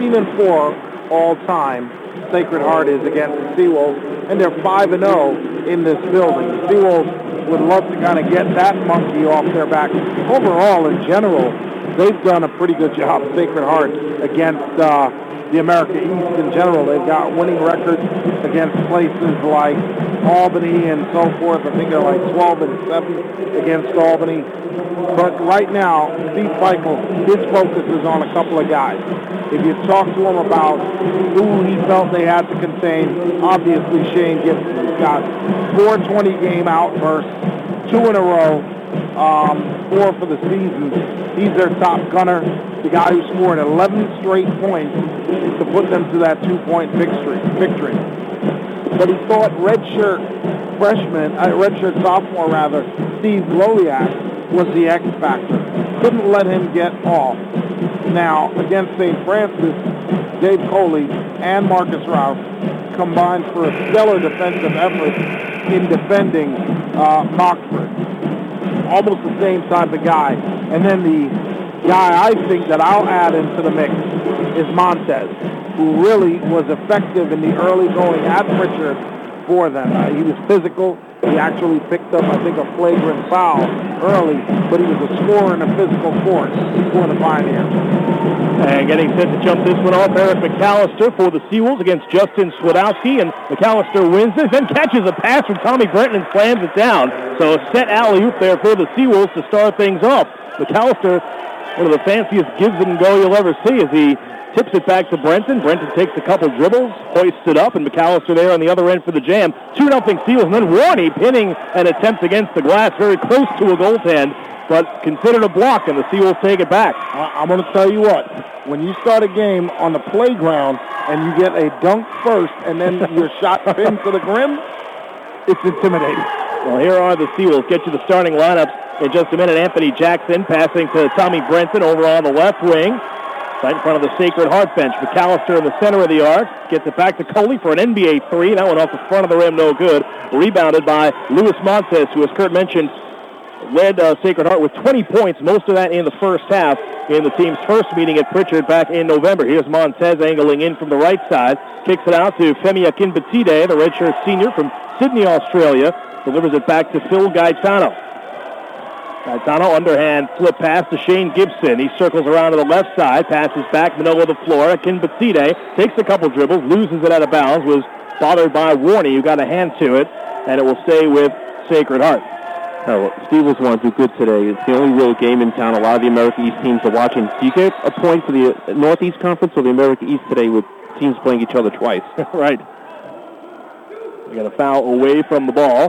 16-4 all time. Sacred Heart is against the Seawolves, and they're 5-0 in this building. The Seawolves would love to kind of get that monkey off their back. Overall, in general, they've done a pretty good job, Sacred Heart, against the America East in general. They've got winning records against places like Albany and so forth. I think they're like 12-7 against Albany. But right now, Steve Peichel, his focus is on a couple of guys. If you talk to him about who he felt they had to contain, obviously Shane Gibson's got 420-game outbursts, 2 in a row, 4 for the season. He's their top gunner, the guy who scored 11 straight points to put them to that 2-point victory. But he thought redshirt sophomore Steve Loliak was the X factor. Couldn't let him get off. Now, against St. Francis, Dave Coley and Marcus Rouse combined for a stellar defensive effort in defending Moxford. Almost the same type of guy. And then the guy I think that I'll add into the mix is Montez, who really was effective in the early going at Pritchard for them. He was physical. He actually picked up, I think, a flagrant foul early, but he was a scorer in a physical force for the Pioneers. And getting set to jump this one off, Eric McAllister for the Seawolves against Justin Swidowski, and McAllister wins this, then catches a pass from Tommy Brenton and slams it down. So a set alley-oop there for the Seawolves to start things off. McAllister, one of the fanciest gives and go you'll ever see as he tips it back to Brenton. Brenton takes a couple dribbles, hoists it up, and McAllister there on the other end for the jam. 2-0 Seals, and then Warney pinning an attempt against the glass, very close to a goaltend, but considered a block, and the Seals take it back. I'm going to tell you what, when you start a game on the playground and you get a dunk first and then your shot pinned to the rim, it's intimidating. Well, here are the Seals. Get you the starting lineups in just a minute. Anthony Jackson passing to Tommy Brenton over on the left wing. Right in front of the Sacred Heart bench. McAllister in the center of the arc. Gets it back to Coley for an NBA three. That one off the front of the rim, no good. Rebounded by Luis Montez, who, as Kurt mentioned, led Sacred Heart with 20 points, most of that in the first half in the team's first meeting at Pritchard back in November. Here's Montez angling in from the right side. Kicks it out to Femi Akinbatide, the redshirt senior from Sydney, Australia. Delivers it back to Phil Gaetano. Gaetano, underhand flip pass to Shane Gibson. He circles around to the left side, passes back, middle of the floor. Akinbatide takes a couple dribbles, loses it out of bounds, was bothered by Warney, who got a hand to it, and it will stay with Sacred Heart. Oh, Steve was want to do good today. It's the only real game in town. A lot of the America East teams are watching. Do you get a point for the Northeast Conference or the America East today with teams playing each other twice? Right. We got a foul away from the ball.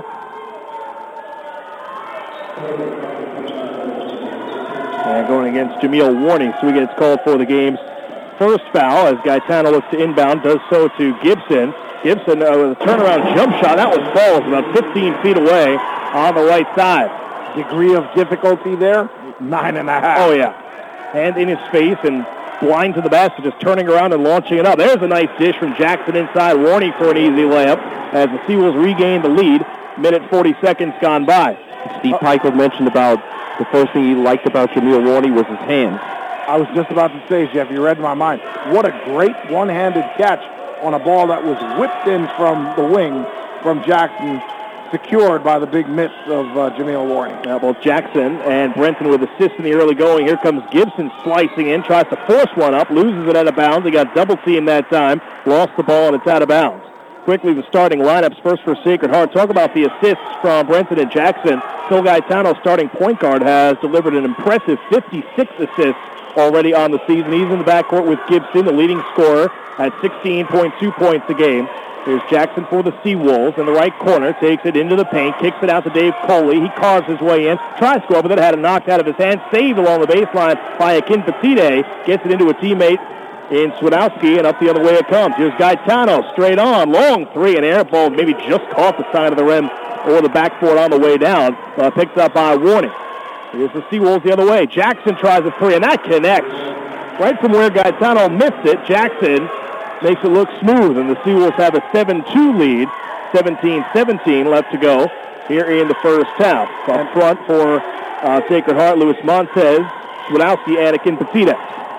And going against Jameel Warney, so he gets called for the game's first foul as Gaetano looks to inbound, does so to Gibson. Gibson with a turnaround jump shot. That was falls about 15 feet away on the right side. Degree of difficulty there, 9.5. Oh, yeah. Hand in his face and blind to the basket, just turning around and launching it up. There's a nice dish from Jackson inside, Warney for an easy layup as the Seawolves regain the lead. Minute 40 seconds gone by. Steve Pikel mentioned about the first thing he liked about Jameel Warney was his hands. I was just about to say, Jeff, you read my mind. What a great one-handed catch on a ball that was whipped in from the wing from Jackson, secured by the big mitts of Jameel Warney. Now both Jackson and Brenton with assists in the early going. Here comes Gibson slicing in, tries to force one up, loses it out of bounds. He got double teamed that time, lost the ball, and it's out of bounds. Quickly, the starting lineups. First for Sacred Heart. Talk about the assists from Brenton and Jackson. Phil Gaetano, starting point guard, has delivered an impressive 56 assists already on the season. He's in the backcourt with Gibson, the leading scorer, at 16.2 points a game. Here's Jackson for the Seawolves in the right corner. Takes it into the paint, kicks it out to Dave Coley. He carves his way in, tries to go over that, had it knocked out of his hand, saved along the baseline by Akin Petite. Gets it into a teammate in Swidowski, and up the other way it comes. Here's Gaetano, straight on, long three, and air ball maybe just caught the side of the rim or the backboard on the way down. Picked up by Warney. Here's the Seawolves the other way. Jackson tries a three, and that connects. Right from where Gaetano missed it, Jackson makes it look smooth, and the Seawolves have a 7-2 lead. 17-17 left to go here in the first half. Up front for Sacred Heart, Luis Montez, Swidowski, and Akin Petite.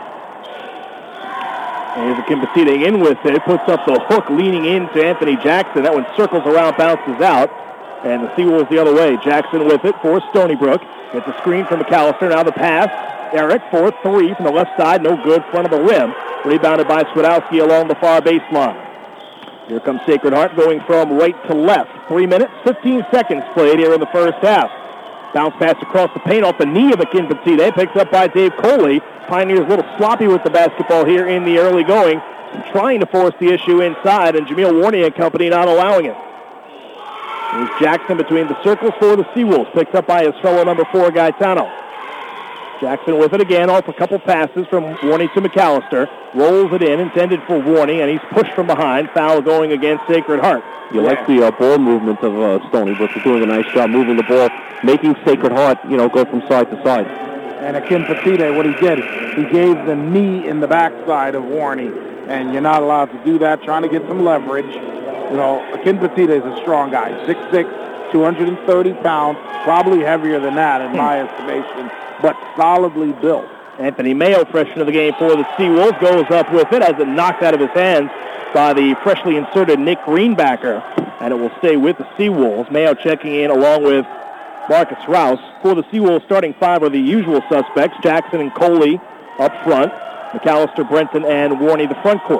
And here's Akin Petite in with it, puts up the hook leaning into Anthony Jackson. That one circles around, bounces out. And the Seawolves the other way. Jackson with it for Stony Brook. Gets a screen from McAllister. Now the pass. Eric for three from the left side. No good. Front of the rim. Rebounded by Swidowski along the far baseline. Here comes Sacred Heart going from right to left. 3 minutes, 15 seconds played here in the first half. Bounce pass across the paint off the knee of Akin Petite. Picked up by Dave Coley. Pioneers a little sloppy with the basketball here in the early going. Trying to force the issue inside, and Jameel Warney and company not allowing it. Here's Jackson between the circles for the Seawolves. Picked up by his fellow number 4, Gaetano. Jackson with it again, off a couple passes from Warney to McAllister. Rolls it in, intended for Warney, and he's pushed from behind. Foul going against Sacred Heart. You like the ball movement of Stony Brook. They're doing a nice job moving the ball, making Sacred Heart, go from side to side. And Akin Petite, what he did, he gave the knee in the backside of Warney, and you're not allowed to do that, trying to get some leverage. Akin Petite is a strong guy, 6'6", 230 pounds, probably heavier than that in my estimation, but solidly built. Anthony Mayo, freshman of the game for the Seawolves, goes up with it as it knocked out of his hands by the freshly inserted Nick Greenbacker, and it will stay with the Seawolves. Mayo checking in along with Marcus Rouse. For the Seawolves, starting five are the usual suspects, Jackson and Coley up front, McAllister, Brenton, and Warney the front court.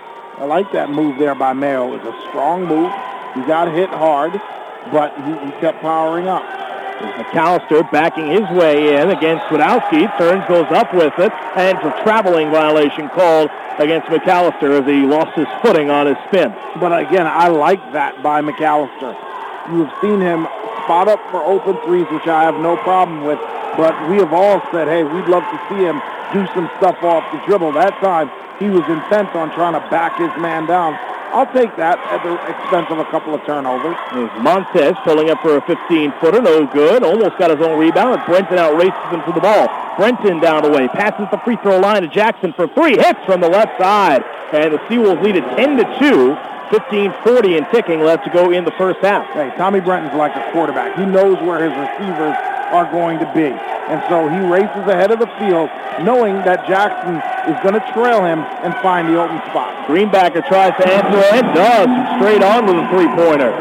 I like that move there by Mayo. It was a strong move. He got hit hard, but he kept powering up. There's McAllister backing his way in against Swidowski. Turns, goes up with it, and it's a traveling violation called against McAllister as he lost his footing on his spin. But again, I like that by McAllister. You've seen him spot up for open threes, which I have no problem with, but we have all said, hey, we'd love to see him do some stuff off the dribble. That time, he was intent on trying to back his man down. I'll take that at the expense of a couple of turnovers. There's Montez pulling up for a 15-footer. No good. Almost got his own rebound, and Brenton outraces him to the ball. Brenton down the way. Passes the free throw line to Jackson for three. Hits from the left side. And the Seawolves lead it 10-2. 15:40 and ticking left to go in the first half. Hey, Tommy Brenton's like a quarterback. He knows where his receivers are going to be. And so he races ahead of the field, knowing that Jackson is going to trail him and find the open spot. Greenbacker tries to answer and does. Straight on with a three-pointer.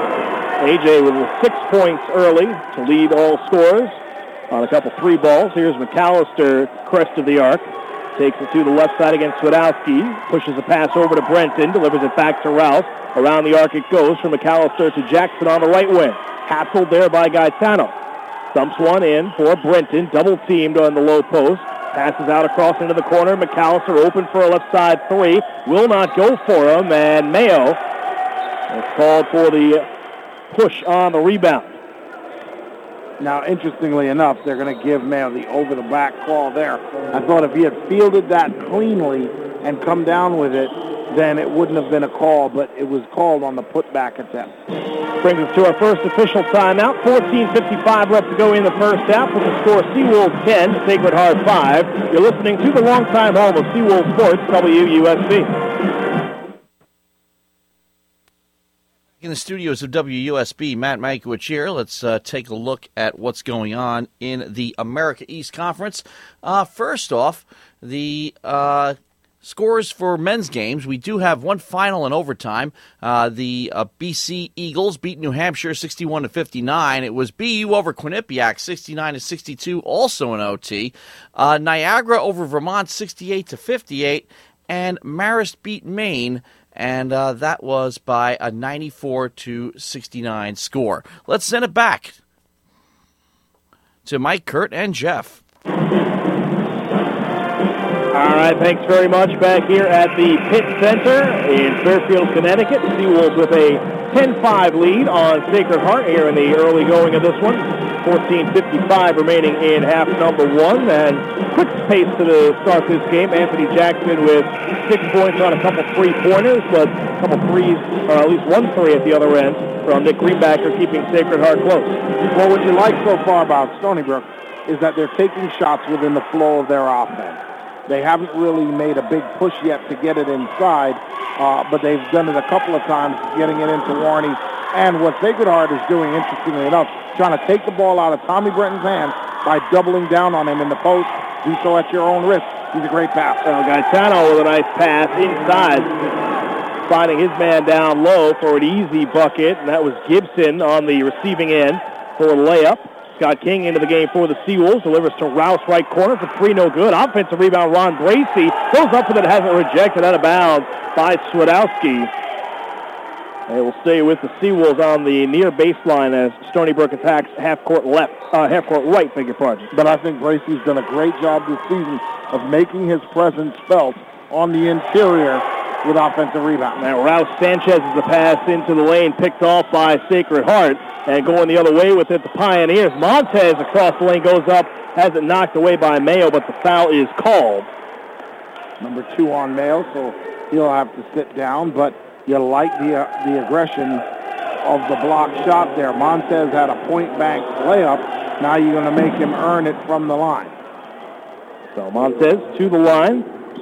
A.J. with 6 points early to lead all scorers on a couple three balls. Here's McAllister, crest of the arc. Takes it to the left side against Swidowski. Pushes a pass over to Brenton. Delivers it back to Rouse. Around the arc it goes from McAllister to Jackson on the right wing. Hassled there by Gaetano. Dumps one in for Brenton. Double teamed on the low post. Passes out across into the corner. McAllister open for a left side three. Will not go for him. And Mayo is called for the push on the rebound. Now, interestingly enough, they're going to give Mayo the over-the-back call there. I thought if he had fielded that cleanly, and come down with it, then it wouldn't have been a call, but it was called on the putback attempt. Brings us to our first official timeout. 14:55 left to go in the first half with the score Seawolves 10, Sacred Heart 5. You're listening to the longtime home of Seawolves Sports, WUSB. In the studios of WUSB, Matt Mankiewicz here. Let's take a look at what's going on in the America East Conference. First off, the scores for men's games. We do have one final in overtime. The BC Eagles beat New Hampshire 61-59. It was BU over Quinnipiac 69-62, also in OT. Niagara over Vermont 68-58, and Marist beat Maine. And that was by a 94-69 score. Let's send it back to Mike, Kurt, and Jeff. All right, thanks very much. Back here at the Pitt Center in Fairfield, Connecticut. Seawolves with a 10-5 lead on Sacred Heart here in the early going of this one. 14:55 remaining in half number one. And quick pace to start this game. Anthony Jackson with 6 points on a couple three-pointers, but a couple threes, or at least one three at the other end from Nick Greenbacker, keeping Sacred Heart close. Well, what you like so far about Stony Brook is that they're taking shots within the flow of their offense. They haven't really made a big push yet to get it inside, but they've done it a couple of times, getting it into Warney. And what Sacred Heart is doing, interestingly enough, trying to take the ball out of Tommy Brenton's hands by doubling down on him in the post. Do so at your own risk. He's a great pass. Gaetano with a nice pass inside, finding his man down low for an easy bucket, and that was Gibson on the receiving end for a layup. Scott King into the game for the Seawolves, delivers to Rouse, right corner for three, no good. Offensive rebound, Ron Bracey goes up with it, has it rejected out of bounds by Swidowski. They will stay with the Seawolves on the near baseline as Stony Brook attacks half court right, beg your pardon. But I think Bracey's done a great job this season of making his presence felt on the interior with offensive rebound. Now Rouse Sanchez is the pass into the lane, picked off by Sacred Heart, and going the other way with it, the Pioneers. Montez across the lane goes up, has it knocked away by Mayo, but the foul is called. Number 2 on Mayo, so he'll have to sit down, but you like the aggression of the block shot there. Montez had a point bank layup. Now you're going to make him earn it from the line. So Montez to the line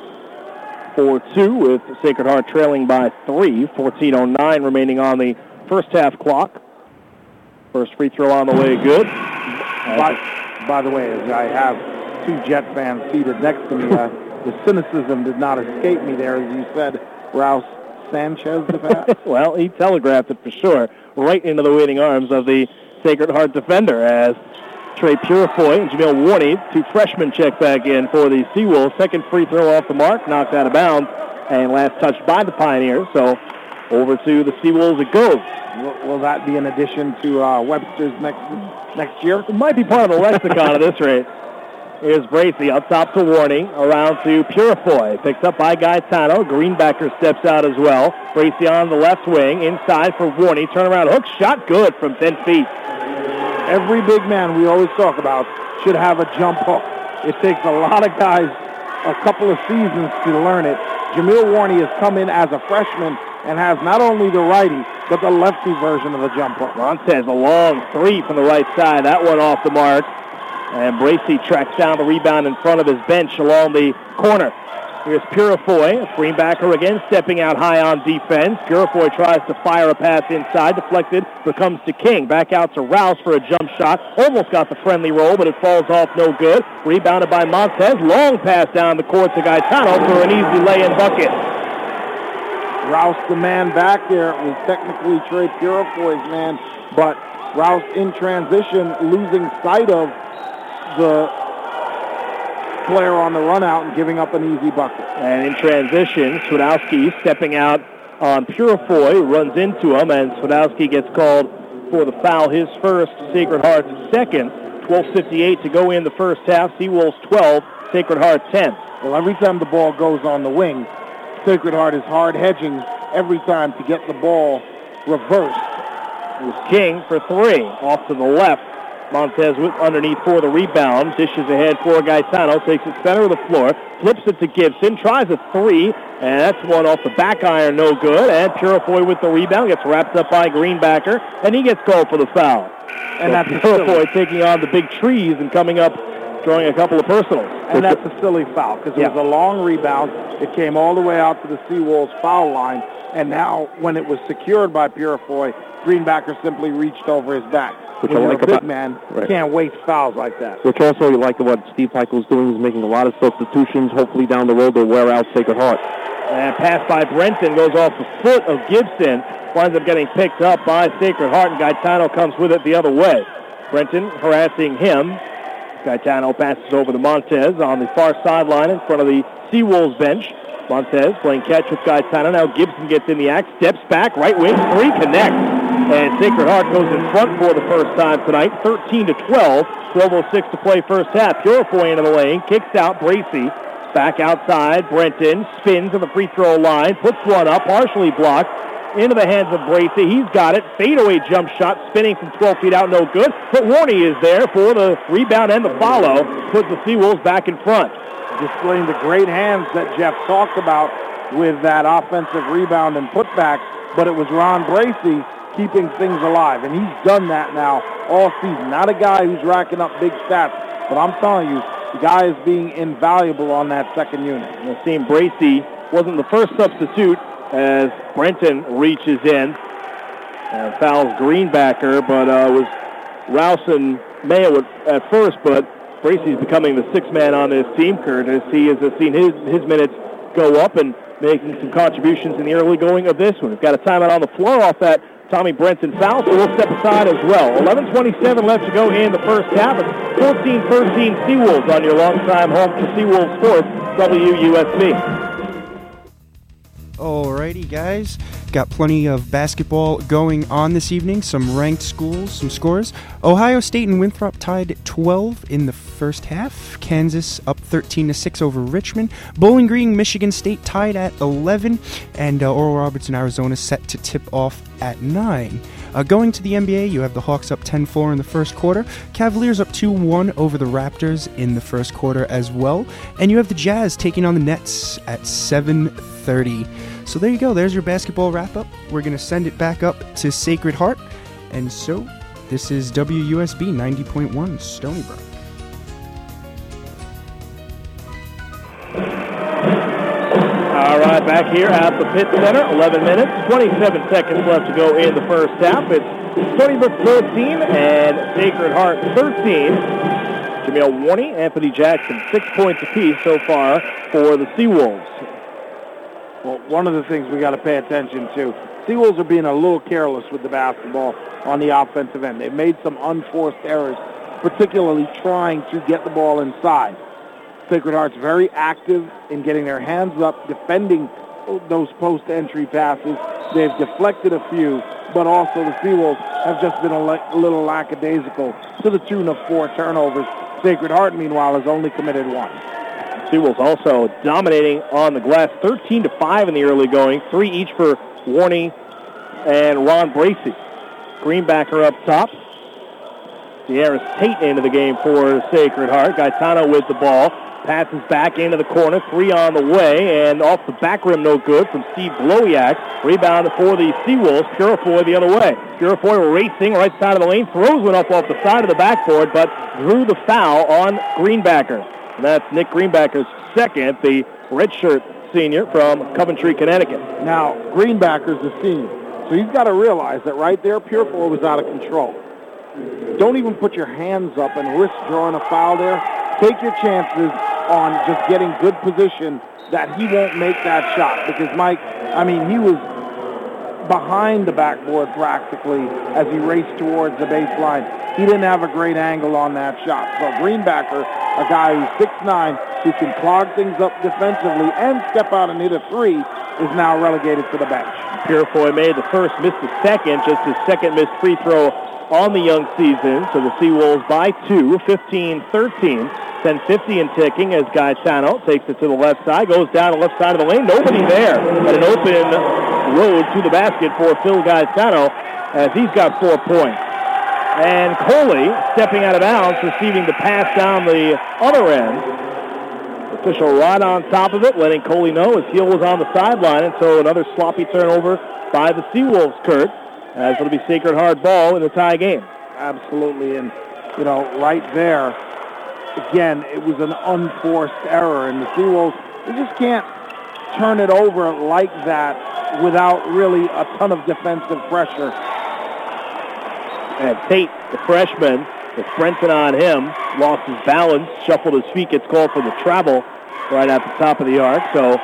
for 2 with Sacred Heart trailing by 3. 14:09 remaining on the first half clock. First free throw on the way, good. By the way, as I have 2 Jet fans seated next to me, the cynicism did not escape me there, as you said, Rouse Sanchez the pass. Well, he telegraphed it for sure, right into the waiting arms of the Sacred Heart defender as Trey Purifoy and Jamil Warney, 2 freshmen, check back in for the Seawolves. Second free throw off the mark, knocked out of bounds, and last touched by the Pioneers. So over to the Seawolves it goes. Will that be in addition to Webster's next year? It might be part of the lexicon at this rate. Here's Bracey up top to Warney, around to Purifoy. Picked up by Gaetano. Greenbacker steps out as well. Bracey on the left wing, inside for Warney. Turnaround hook, shot good from 10 feet. Every big man we always talk about should have a jump hook. It takes a lot of guys a couple of seasons to learn it. Jamil Warney has come in as a freshman and has not only the righty, but the lefty version of the jump hook. Montez, a long 3 from the right side. That one off the mark. And Bracey tracks down the rebound in front of his bench along the corner. Here's Purifoy, Greenbacker again, stepping out high on defense. Purifoy tries to fire a pass inside, deflected, but comes to King. Back out to Rouse for a jump shot. Almost got the friendly roll, but it falls off no good. Rebounded by Montez. Long pass down the court to Gaetano for an easy lay-in bucket. Rouse, the man back there, was technically Trey Purifoy's man, but Rouse in transition, losing sight of the player on the run out and giving up an easy bucket. And in transition, Swidowski stepping out on Purifoy, runs into him, and Swidowski gets called for the foul, his first, Sacred Heart's second. 12:58 to go in the first half. Seawolves 12, Sacred Heart 10. Well, every time the ball goes on the wing, Sacred Heart is hard hedging every time to get the ball reversed. It was King for 3, off to the left. Montez underneath for the rebound. Dishes ahead for Gaetano. Takes it center of the floor. Flips it to Gibson. Tries a three. And that's one off the back iron. No good. And Purifoy with the rebound. Gets wrapped up by Greenbacker. And he gets called for the foul. And that's Purifoy taking on the big trees and coming up, drawing a couple of personals. And that's a silly foul because it was a long rebound. It came all the way out to the Seawolves foul line. And now when it was secured by Purifoy, Greenbacker simply reached over his back. Which when I you're like a big about, man, right. You can't waste fouls like that. Which also you like what Steve Pikiell's doing is making a lot of substitutions. Hopefully down the road they'll wear out Sacred Heart. And pass by Brenton goes off the foot of Gibson. Winds up getting picked up by Sacred Heart, and Gaetano comes with it the other way. Brenton harassing him. Gaetano passes over to Montez on the far sideline in front of the Seawolves bench. Montez playing catch with Gaetano. Now Gibson gets in the act, steps back, right wing, three, connects. And Sacred Heart goes in front for the first time tonight, 13-12. 12:06 to play first half. Purifoy into the lane, kicks out Bracey. Back outside, Brenton spins to the free throw line, puts one up, partially blocked. Into the hands of Bracey. He's got it. Fadeaway jump shot, spinning from 12 feet out, no good. But Warney is there for the rebound and the follow. Puts the Seawolves back in front. Displaying the great hands that Jeff talked about with that offensive rebound and putback. But it was Ron Bracey keeping things alive. And he's done that now all season. Not a guy who's racking up big stats. But I'm telling you, the guy is being invaluable on that second unit. And it seemed Bracey wasn't the first substitute as Brenton reaches in and fouls Greenbacker, but was Rouse and Mayo at first, but Bracey's becoming the sixth man on this team, Kurt, as he has seen his minutes go up and making some contributions in the early going of this one. We've got a timeout on the floor off that Tommy Brenton foul, so we'll step aside as well. 11:27 left to go in the first half. It's 14-13 Seawolves on your longtime home for Seawolves Sports, WUSB. Alrighty, guys. Got plenty of basketball going on this evening. Some ranked schools, some scores. Ohio State and Winthrop tied 12 in the first half. Kansas up 13-6 over Richmond. Bowling Green, Michigan State tied at 11. And Oral Roberts in Arizona set to tip off at 9. Going to the NBA, you have the Hawks up 10-4 in the first quarter. Cavaliers up 2-1 over the Raptors in the first quarter as well. And you have the Jazz taking on the Nets at 7:30. So there you go. There's your basketball wrap-up. We're going to send it back up to Sacred Heart. And so, this is WUSB 90.1 Stony Brook. All right, back here at the Pitt Center. 11 minutes, 27 seconds left to go in the first half. It's Stony Brook 13 and Sacred Heart 13. Jameel Warney, Anthony Jackson, 6 points apiece so far for the Seawolves. Well, one of the things we got to pay attention to, Seawolves are being a little careless with the basketball on the offensive end. They've made some unforced errors, particularly trying to get the ball inside. Sacred Heart's very active in getting their hands up, defending those post-entry passes. They've deflected a few, but also the Seawolves have just been a little lackadaisical to the tune of 4 turnovers. Sacred Heart, meanwhile, has only committed 1. Seawolves also dominating on the glass, 13-5 in the early going, 3 each for Warney and Ron Bracey. Greenbacker up top. De'Aris Tate into the game for Sacred Heart. Gaetano with the ball. Passes back into the corner. 3 on the way. And off the back rim, no good from Steve Blowiak. Rebound for the Seawolves. Purifoy the other way. Purifoy racing right side of the lane. Throws one up off the side of the backboard, but drew the foul on Greenbacker. And that's Nick Greenbacker's second, the redshirt senior from Coventry, Connecticut. Now, Greenbacker's a senior, so you've got to realize that right there, Purifoy was out of control. Don't even put your hands up and risk drawing a foul there. Take your chances on just getting good position that he won't make that shot. Because, Mike, I mean, he was behind the backboard practically as he raced towards the baseline. He didn't have a great angle on that shot. So Greenbacker, a guy who's 6'9", who can clog things up defensively and step out and hit a 3, is now relegated to the bench. Purifoy made the first, missed the second, just his second missed free throw on the young season. So the Seawolves by 2, 15-13. 10:50 and ticking as Gaetano takes it to the left side, goes down the left side of the lane. Nobody there, but an open road to the basket for Phil Gaetano as he's got 4 points. And Coley stepping out of bounds, receiving the pass down the other end. Official right on top of it, letting Coley know his heel was on the sideline, and so another sloppy turnover by the Seawolves, Kurt, as it'll be Sacred Heart ball in the tie game. Absolutely, and, right there, again, it was an unforced error, and the Seawolves, they just can't turn it over like that without really a ton of defensive pressure. And Tate, the freshman, with Brenton on him, lost his balance, shuffled his feet, gets called for the travel right at the top of the arc. So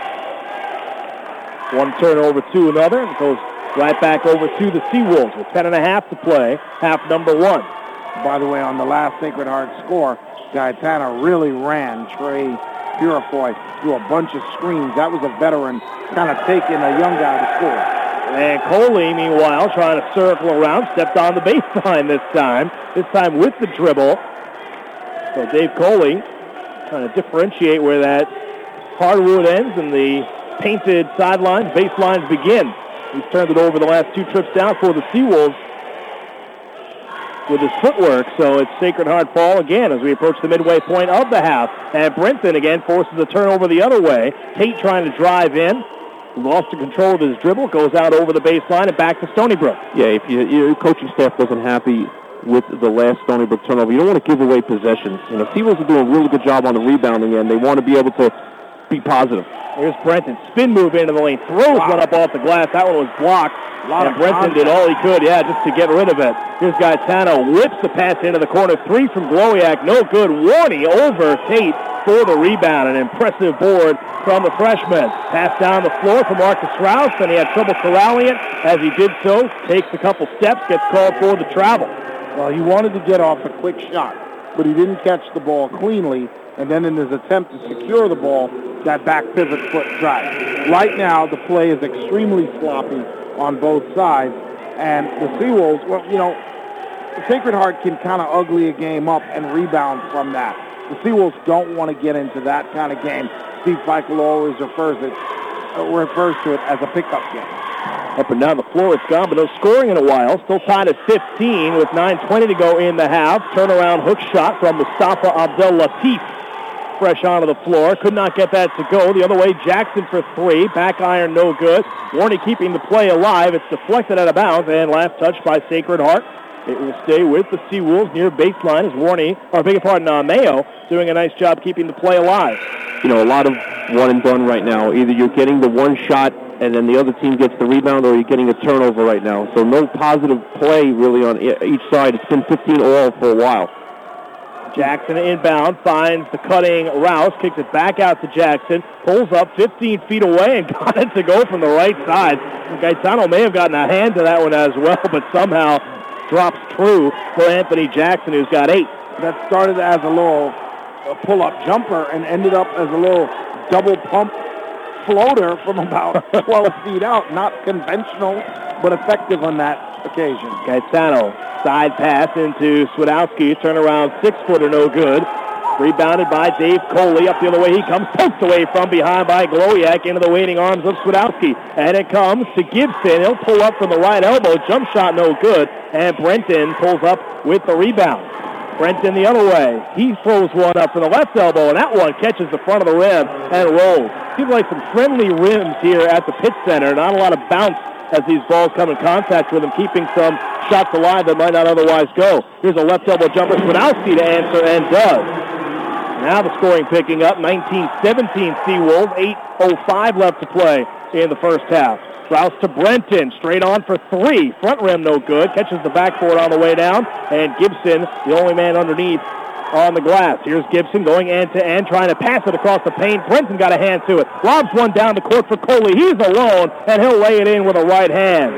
one turnover to another, and goes right back over to the Seawolves with 10.5 to play, half number 1. By the way, on the last Sacred Heart score, Gaetano really ran Trey Purifoy through a bunch of screens. That was a veteran kind of taking a young guy to score. And Coley, meanwhile, trying to circle around, stepped on the baseline this time with the dribble. So Dave Coley trying to differentiate where that hardwood ends and the painted sidelines, baselines begin. He's turned it over the last 2 trips down for the Seawolves with his footwork. So it's Sacred Heart ball again as we approach the midway point of the half. And Brenton again forces a turnover the other way. Tate trying to drive in. Lost the control of his dribble, goes out over the baseline and back to Stony Brook. Yeah, if your coaching staff wasn't happy with the last Stony Brook turnover, you don't want to give away possessions. Seawolves are doing a really good job on the rebounding end. They want to be able to be positive. Here's Brenton, spin move into the lane, throws one up off the glass. That one was blocked. And Brenton did all he could, just to get rid of it. Here's Gaetano, whips the pass into the corner. 3 from Glowiak, no good. Warney over Tate for the rebound. An impressive board from the freshman. Pass down the floor for Marcus Rouse, and he had trouble corralling it. As he did so, takes a couple steps, gets called for the travel. Well, he wanted to get off a quick shot, but he didn't catch the ball cleanly, and then in his attempt to secure the ball, that back pivot foot drive. Right now, the play is extremely sloppy on both sides, and the Seawolves, the Sacred Heart can kind of ugly a game up and rebound from that. The Seawolves don't want to get into that kind of game. Steve Feichel always refers to it as a pickup game. Up and down the floor it's gone, but no scoring in a while. Still tied at 15 with 9:20 to go in the half. Turnaround hook shot from Mustafa Abdel Latif. Fresh onto the floor. Could not get that to go. The other way, Jackson for 3. Back iron, no good. Warney keeping the play alive. It's deflected out of bounds, and last touch by Sacred Heart. It will stay with the Seawolves near baseline as Mayo doing a nice job keeping the play alive. A lot of one and done right now. Either you're getting the one shot and then the other team gets the rebound, or you're getting a turnover right now. So no positive play really on each side. It's been 15 all for a while. Jackson inbound, finds the cutting Rouse, kicks it back out to Jackson, pulls up 15 feet away and got it to go from the right side. Gaetano may have gotten a hand to that one as well, but somehow drops true for Anthony Jackson, who's got 8. That started as a little pull-up jumper and ended up as a little double pump floater from about 12 feet out. Not conventional, but effective on that occasion. Gaetano, side pass into Swidowski, turnaround 6-footer, no good. Rebounded by Dave Coley. Up the other way he comes, poked away from behind by Glowiak into the waiting arms of Swidowski. And it comes to Gibson. He'll pull up from the right elbow. Jump shot no good. And Brenton pulls up with the rebound. Brenton the other way. He throws one up from the left elbow, and that one catches the front of the rim and rolls. Seems like some friendly rims here at the Pitt Center. Not a lot of bounce as these balls come in contact with him, keeping some shots alive that might not otherwise go. Here's a left elbow jumper, Swidowski to answer, and does. Now the scoring picking up, 19-17 Seawolves, 8:05 left to play in the first half. Rouse to Brenton, straight on for 3. Front rim no good, catches the backboard on the way down, and Gibson, the only man underneath on the glass. Here's Gibson going end-to-end, trying to pass it across the paint. Brenton got a hand to it. Lobs one down the court for Coley. He's alone, and he'll lay it in with a right hand.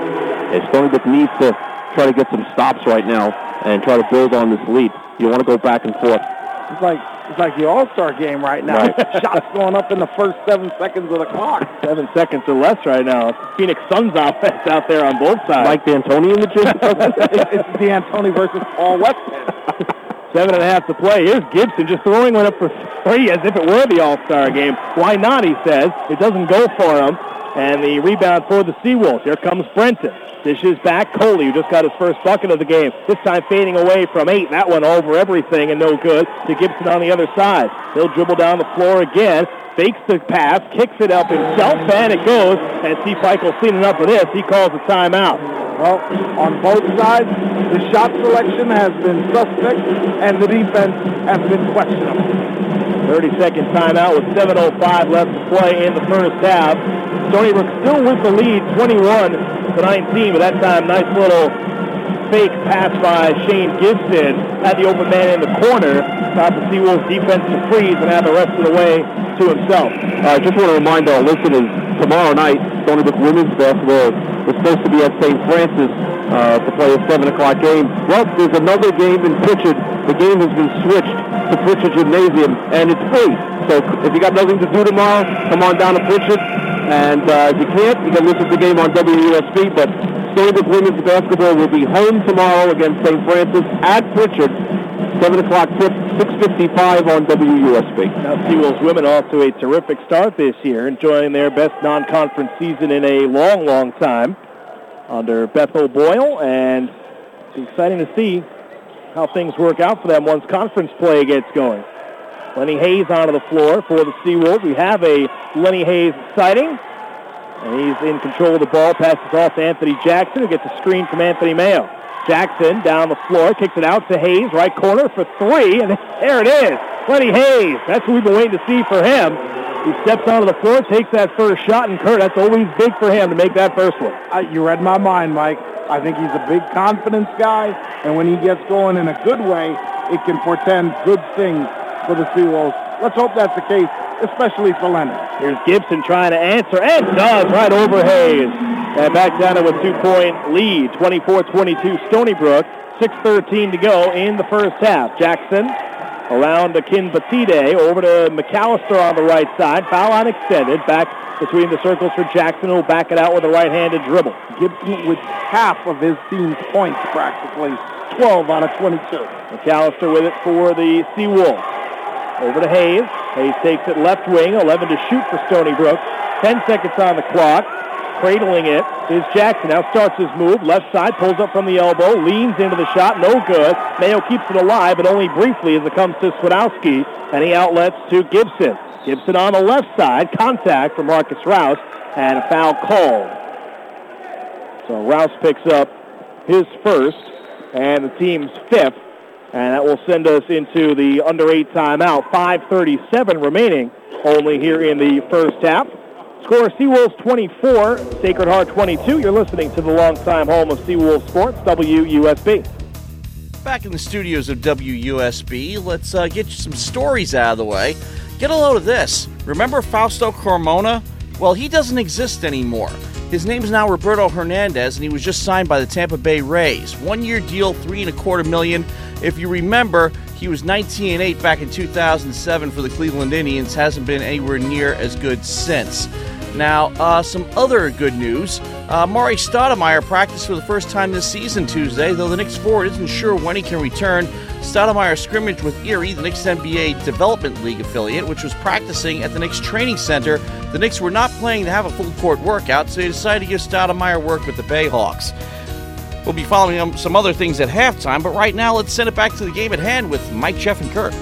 Stony Brook needs to try to get some stops right now and try to build on this lead. You want to go back and forth. It's like the All-Star game right now. Right. Shots going up in the first 7 seconds of the clock. 7 seconds or less right now. It's Phoenix Suns offense out there on both sides. Mike D'Antoni in the gym? It's D'Antoni versus Paul Weston. 7.5 to play. Here's Gibson just throwing one up for three as if it were the All-Star game. Why not, he says. It doesn't go for him. And the rebound for the Seawolves. Here comes Brenton. Dishes back. Coley, who just got his first bucket of the game. This time fading away from 8. That one over everything and no good to Gibson on the other side. He'll dribble down the floor again. Fakes the pass. Kicks it up himself. And it goes. And Steve Feichel's seen enough of this. He calls a timeout. Well, on both sides, the shot selection has been suspect, and the defense has been questionable. 30-second timeout with 7:05 left to play in the first half. Stony Brook still with the lead, 21-19, but that time, nice little fake pass by Shane Gibson. Had the open man in the corner. Stopped the Seawolves defense to freeze and have the rest of the way to himself. I just want to remind our listeners, tomorrow night, Stony Brook women's basketball is supposed to be at St. Francis to play a 7 o'clock game. Well, there's another game in Pritchard. The game has been switched to Pritchard Gymnasium, and it's free. So if you got nothing to do tomorrow, come on down to Pritchard. And if you can't, you can listen to the game on WUSB. But Stony Brook women's basketball will be home tomorrow against St. Francis at Pritchard. 7 o'clock tip, 6:55 on WUSB. Now, Seawolves women off to a terrific start this year, enjoying their best non-conference season in a long, long time under Beth O'Boyle, and it's exciting to see how things work out for them once conference play gets going. Lenny Hayes onto the floor for the Seawolves. We have a Lenny Hayes sighting, and he's in control of the ball, passes off to Anthony Jackson, who gets a screen from Anthony Mayo. Jackson down the floor, kicks it out to Hayes, right corner for three, and there it is. Lenny Hayes, that's what we've been waiting to see for him. He steps onto the floor, takes that first shot, and Kurt, that's always big for him to make that first one. You read my mind, Mike. I think he's a big confidence guy, and when he gets going in a good way, it can portend good things for the Seawolves. Let's hope that's the case, especially for Leonard. Here's Gibson trying to answer, and does, right over Hayes. And back down to a 2-point lead, 24-22 Stony Brook, 6:13 to go in the first half. Jackson around to Kinbatide, over to McAllister on the right side. Foul line extended, back between the circles for Jackson, who will back it out with a right-handed dribble. Gibson with half of his team's points practically, 12 out of 22. McAllister with it for the Seawolves. Over to Hayes. Hayes takes it left wing, 11 to shoot for Stony Brook. 10 seconds on the clock. Cradling it is Jackson. Now starts his move. Left side, pulls up from the elbow, leans into the shot. No good. Mayo keeps it alive, but only briefly as it comes to Swidowski. And he outlets to Gibson. Gibson on the left side. Contact from Marcus Rouse. And a foul called. So Rouse picks up his first and the team's fifth. And that will send us into the under 8 timeout. 5:37 remaining only here in the first half. Score Seawolves 24, Sacred Heart 22. You're listening to the longtime home of Seawolves Sports, WUSB. Back in the studios of WUSB, let's get you some stories out of the way. Get a load of this. Remember Fausto Carmona? Well, he doesn't exist anymore. His name is now Roberto Hernandez, and he was just signed by the Tampa Bay Rays. 1-year deal, $3.25 million. If you remember, he was 19-8 back in 2007 for the Cleveland Indians. Hasn't been anywhere near as good since. Now, some other good news. Mari Stoudemire practiced for the first time this season Tuesday, though the Knicks forward isn't sure when he can return. Stoudemire scrimmaged with Erie, the Knicks NBA Development League affiliate, which was practicing at the Knicks Training Center. The Knicks were not planning to have a full-court workout, so they decided to give Stoudemire work with the Bayhawks. We'll be following some other things at halftime, but right now let's send it back to the game at hand with Mike, Jeff, and Kurt.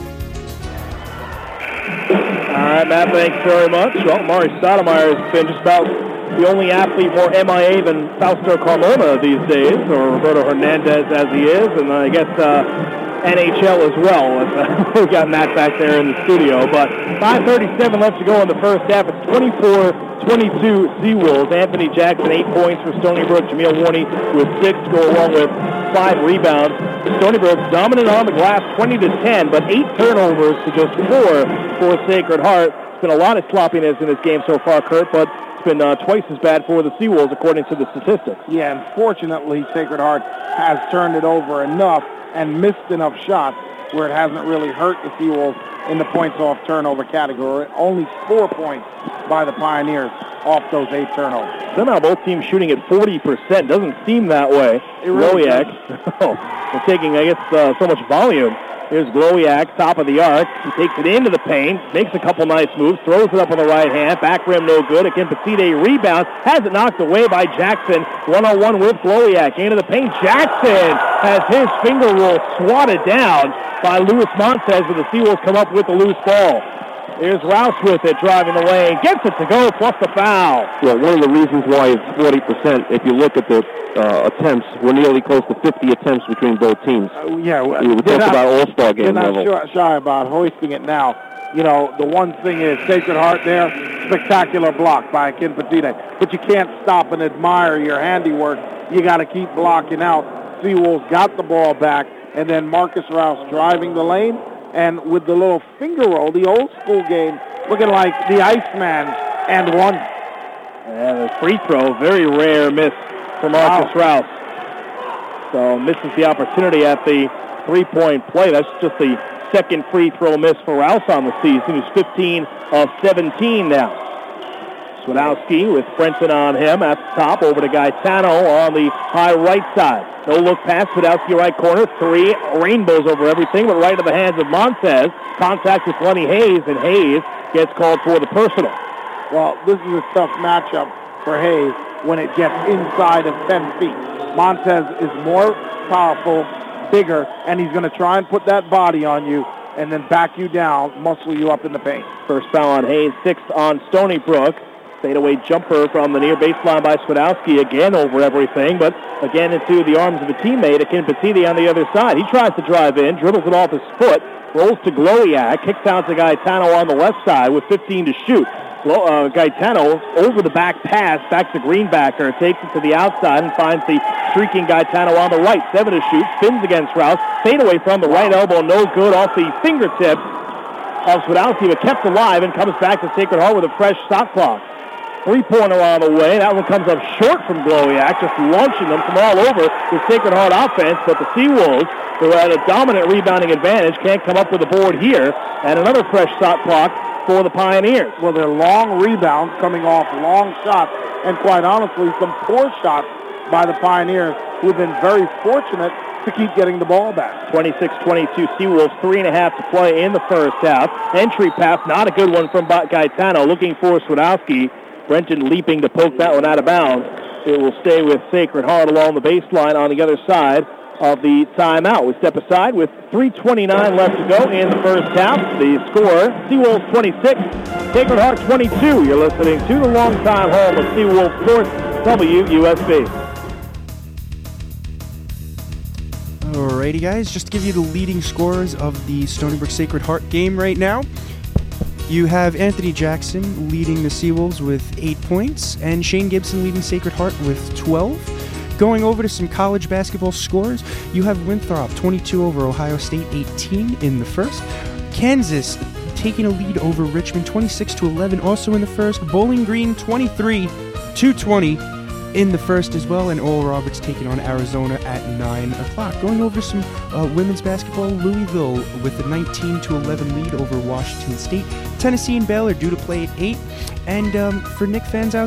All right, Matt, thanks very much. Well, Mari Stoudemire has been just about the only athlete more MIA than Fausto Carmona these days, or Roberto Hernandez as he is, and I guess NHL as well. We've got Matt back there in the studio. But 5:37 left to go in the first half. It's 24-22 Seawolves. Anthony Jackson, 8 points for Stony Brook. Jameel Warney with 6 to go along with 5 rebounds. Stony Brook dominant on the glass, 20-10, but 8 turnovers to just 4 for Sacred Heart. It's been a lot of sloppiness in this game so far, Kurt, but it's been twice as bad for the Seawolves according to the statistics. Yeah, unfortunately, Sacred Heart has turned it over enough and missed enough shots where it hasn't really hurt the Seawolves in the points off turnover category. Only 4 points by the Pioneers off those 8 turnovers. Somehow both teams shooting at 40%. Doesn't seem that way. Glowiak, they're taking, I guess, so much volume. Here's Glowiak, top of the arc. He takes it into the paint, makes a couple nice moves, throws it up on the right hand. Back rim no good. Again, Petite rebounds. Has it knocked away by Jackson. 1-on-1 with Glowiak. Into the paint. Jackson has his finger roll swatted down by Luis Montez, but the Seawolves come up with the loose ball. Here's Rouse with it, driving the lane. Gets it to go, plus the foul. Well, one of the reasons why it's 40%, if you look at the attempts, we're nearly close to 50 attempts between both teams. We talk about all-star game level. They're not shy about hoisting it now. You know, the one thing is Sacred Heart there, spectacular block by Akin Petite. But you can't stop and admire your handiwork. You got to keep blocking out. Seawolves got the ball back, and then Marcus Rouse driving the lane. And with the little finger roll, the old school game, looking like the Iceman and one. And a free throw, very rare miss for Marcus Rouse. So misses the opportunity at the three-point play. That's just the second free throw miss for Rouse on the season. He's 15 of 17 now. Swedowski with Brenton on him at the top, over to Gaetano on the high right side. No look pass, Swedowski right corner, 3 rainbows over everything, but right to the hands of Montez. Contact with Lenny Hayes, and Hayes gets called for the personal. Well, this is a tough matchup for Hayes when it gets inside of 10 feet. Montez is more powerful, bigger, and he's going to try and put that body on you and then back you down, muscle you up in the paint. First foul on Hayes, 6th on Stony Brook. Fadeaway jumper from the near baseline by Swedowski, again over everything, but again into the arms of a teammate, Akin Petite on the other side. He tries to drive in, dribbles it off his foot, rolls to Glowiak, kicks out to Gaetano on the left side with 15 to shoot. Gaetano over the back pass, back to Greenbacker, takes it to the outside and finds the streaking Gaetano on the right. 7 to shoot, spins against Rouse, fadeaway from the right elbow, no good, off the fingertips of Swedowski, but kept alive and comes back to Sacred Heart with a fresh shot clock. 3-pointer on the way. That one comes up short from Glowiak, just launching them from all over the Sacred Heart offense, but the Seawolves, who had a dominant rebounding advantage, can't come up with a board here. And another fresh shot clock for the Pioneers. Well, they're long rebounds coming off long shots, and quite honestly, some poor shots by the Pioneers, who have been very fortunate to keep getting the ball back. 26-22 Seawolves, 3.5 to play in the first half. Entry pass, not a good one from Gaetano, looking for Swedowski. Brenton leaping to poke that one out of bounds. It will stay with Sacred Heart along the baseline on the other side of the timeout. We step aside with 3:29 left to go in the first half. The score, Seawolves 26, Sacred Heart 22. You're listening to the longtime home of Seawolves Sports, WUSB. Alrighty, guys, just to give you the leading scorers of the Stony Brook Sacred Heart game right now. You have Anthony Jackson leading the Seawolves with 8 points, and Shane Gibson leading Sacred Heart with 12. Going over to some college basketball scores, you have Winthrop 22 over Ohio State 18 in the first. Kansas taking a lead over Richmond 26-11 also in the first. Bowling Green 23-20 in the first as well, and Oral Roberts taking on Arizona at 9 o'clock. Going over some women's basketball, Louisville with a 19-11 lead over Washington State. Tennessee and Baylor due to play at 8. And for Knick fans out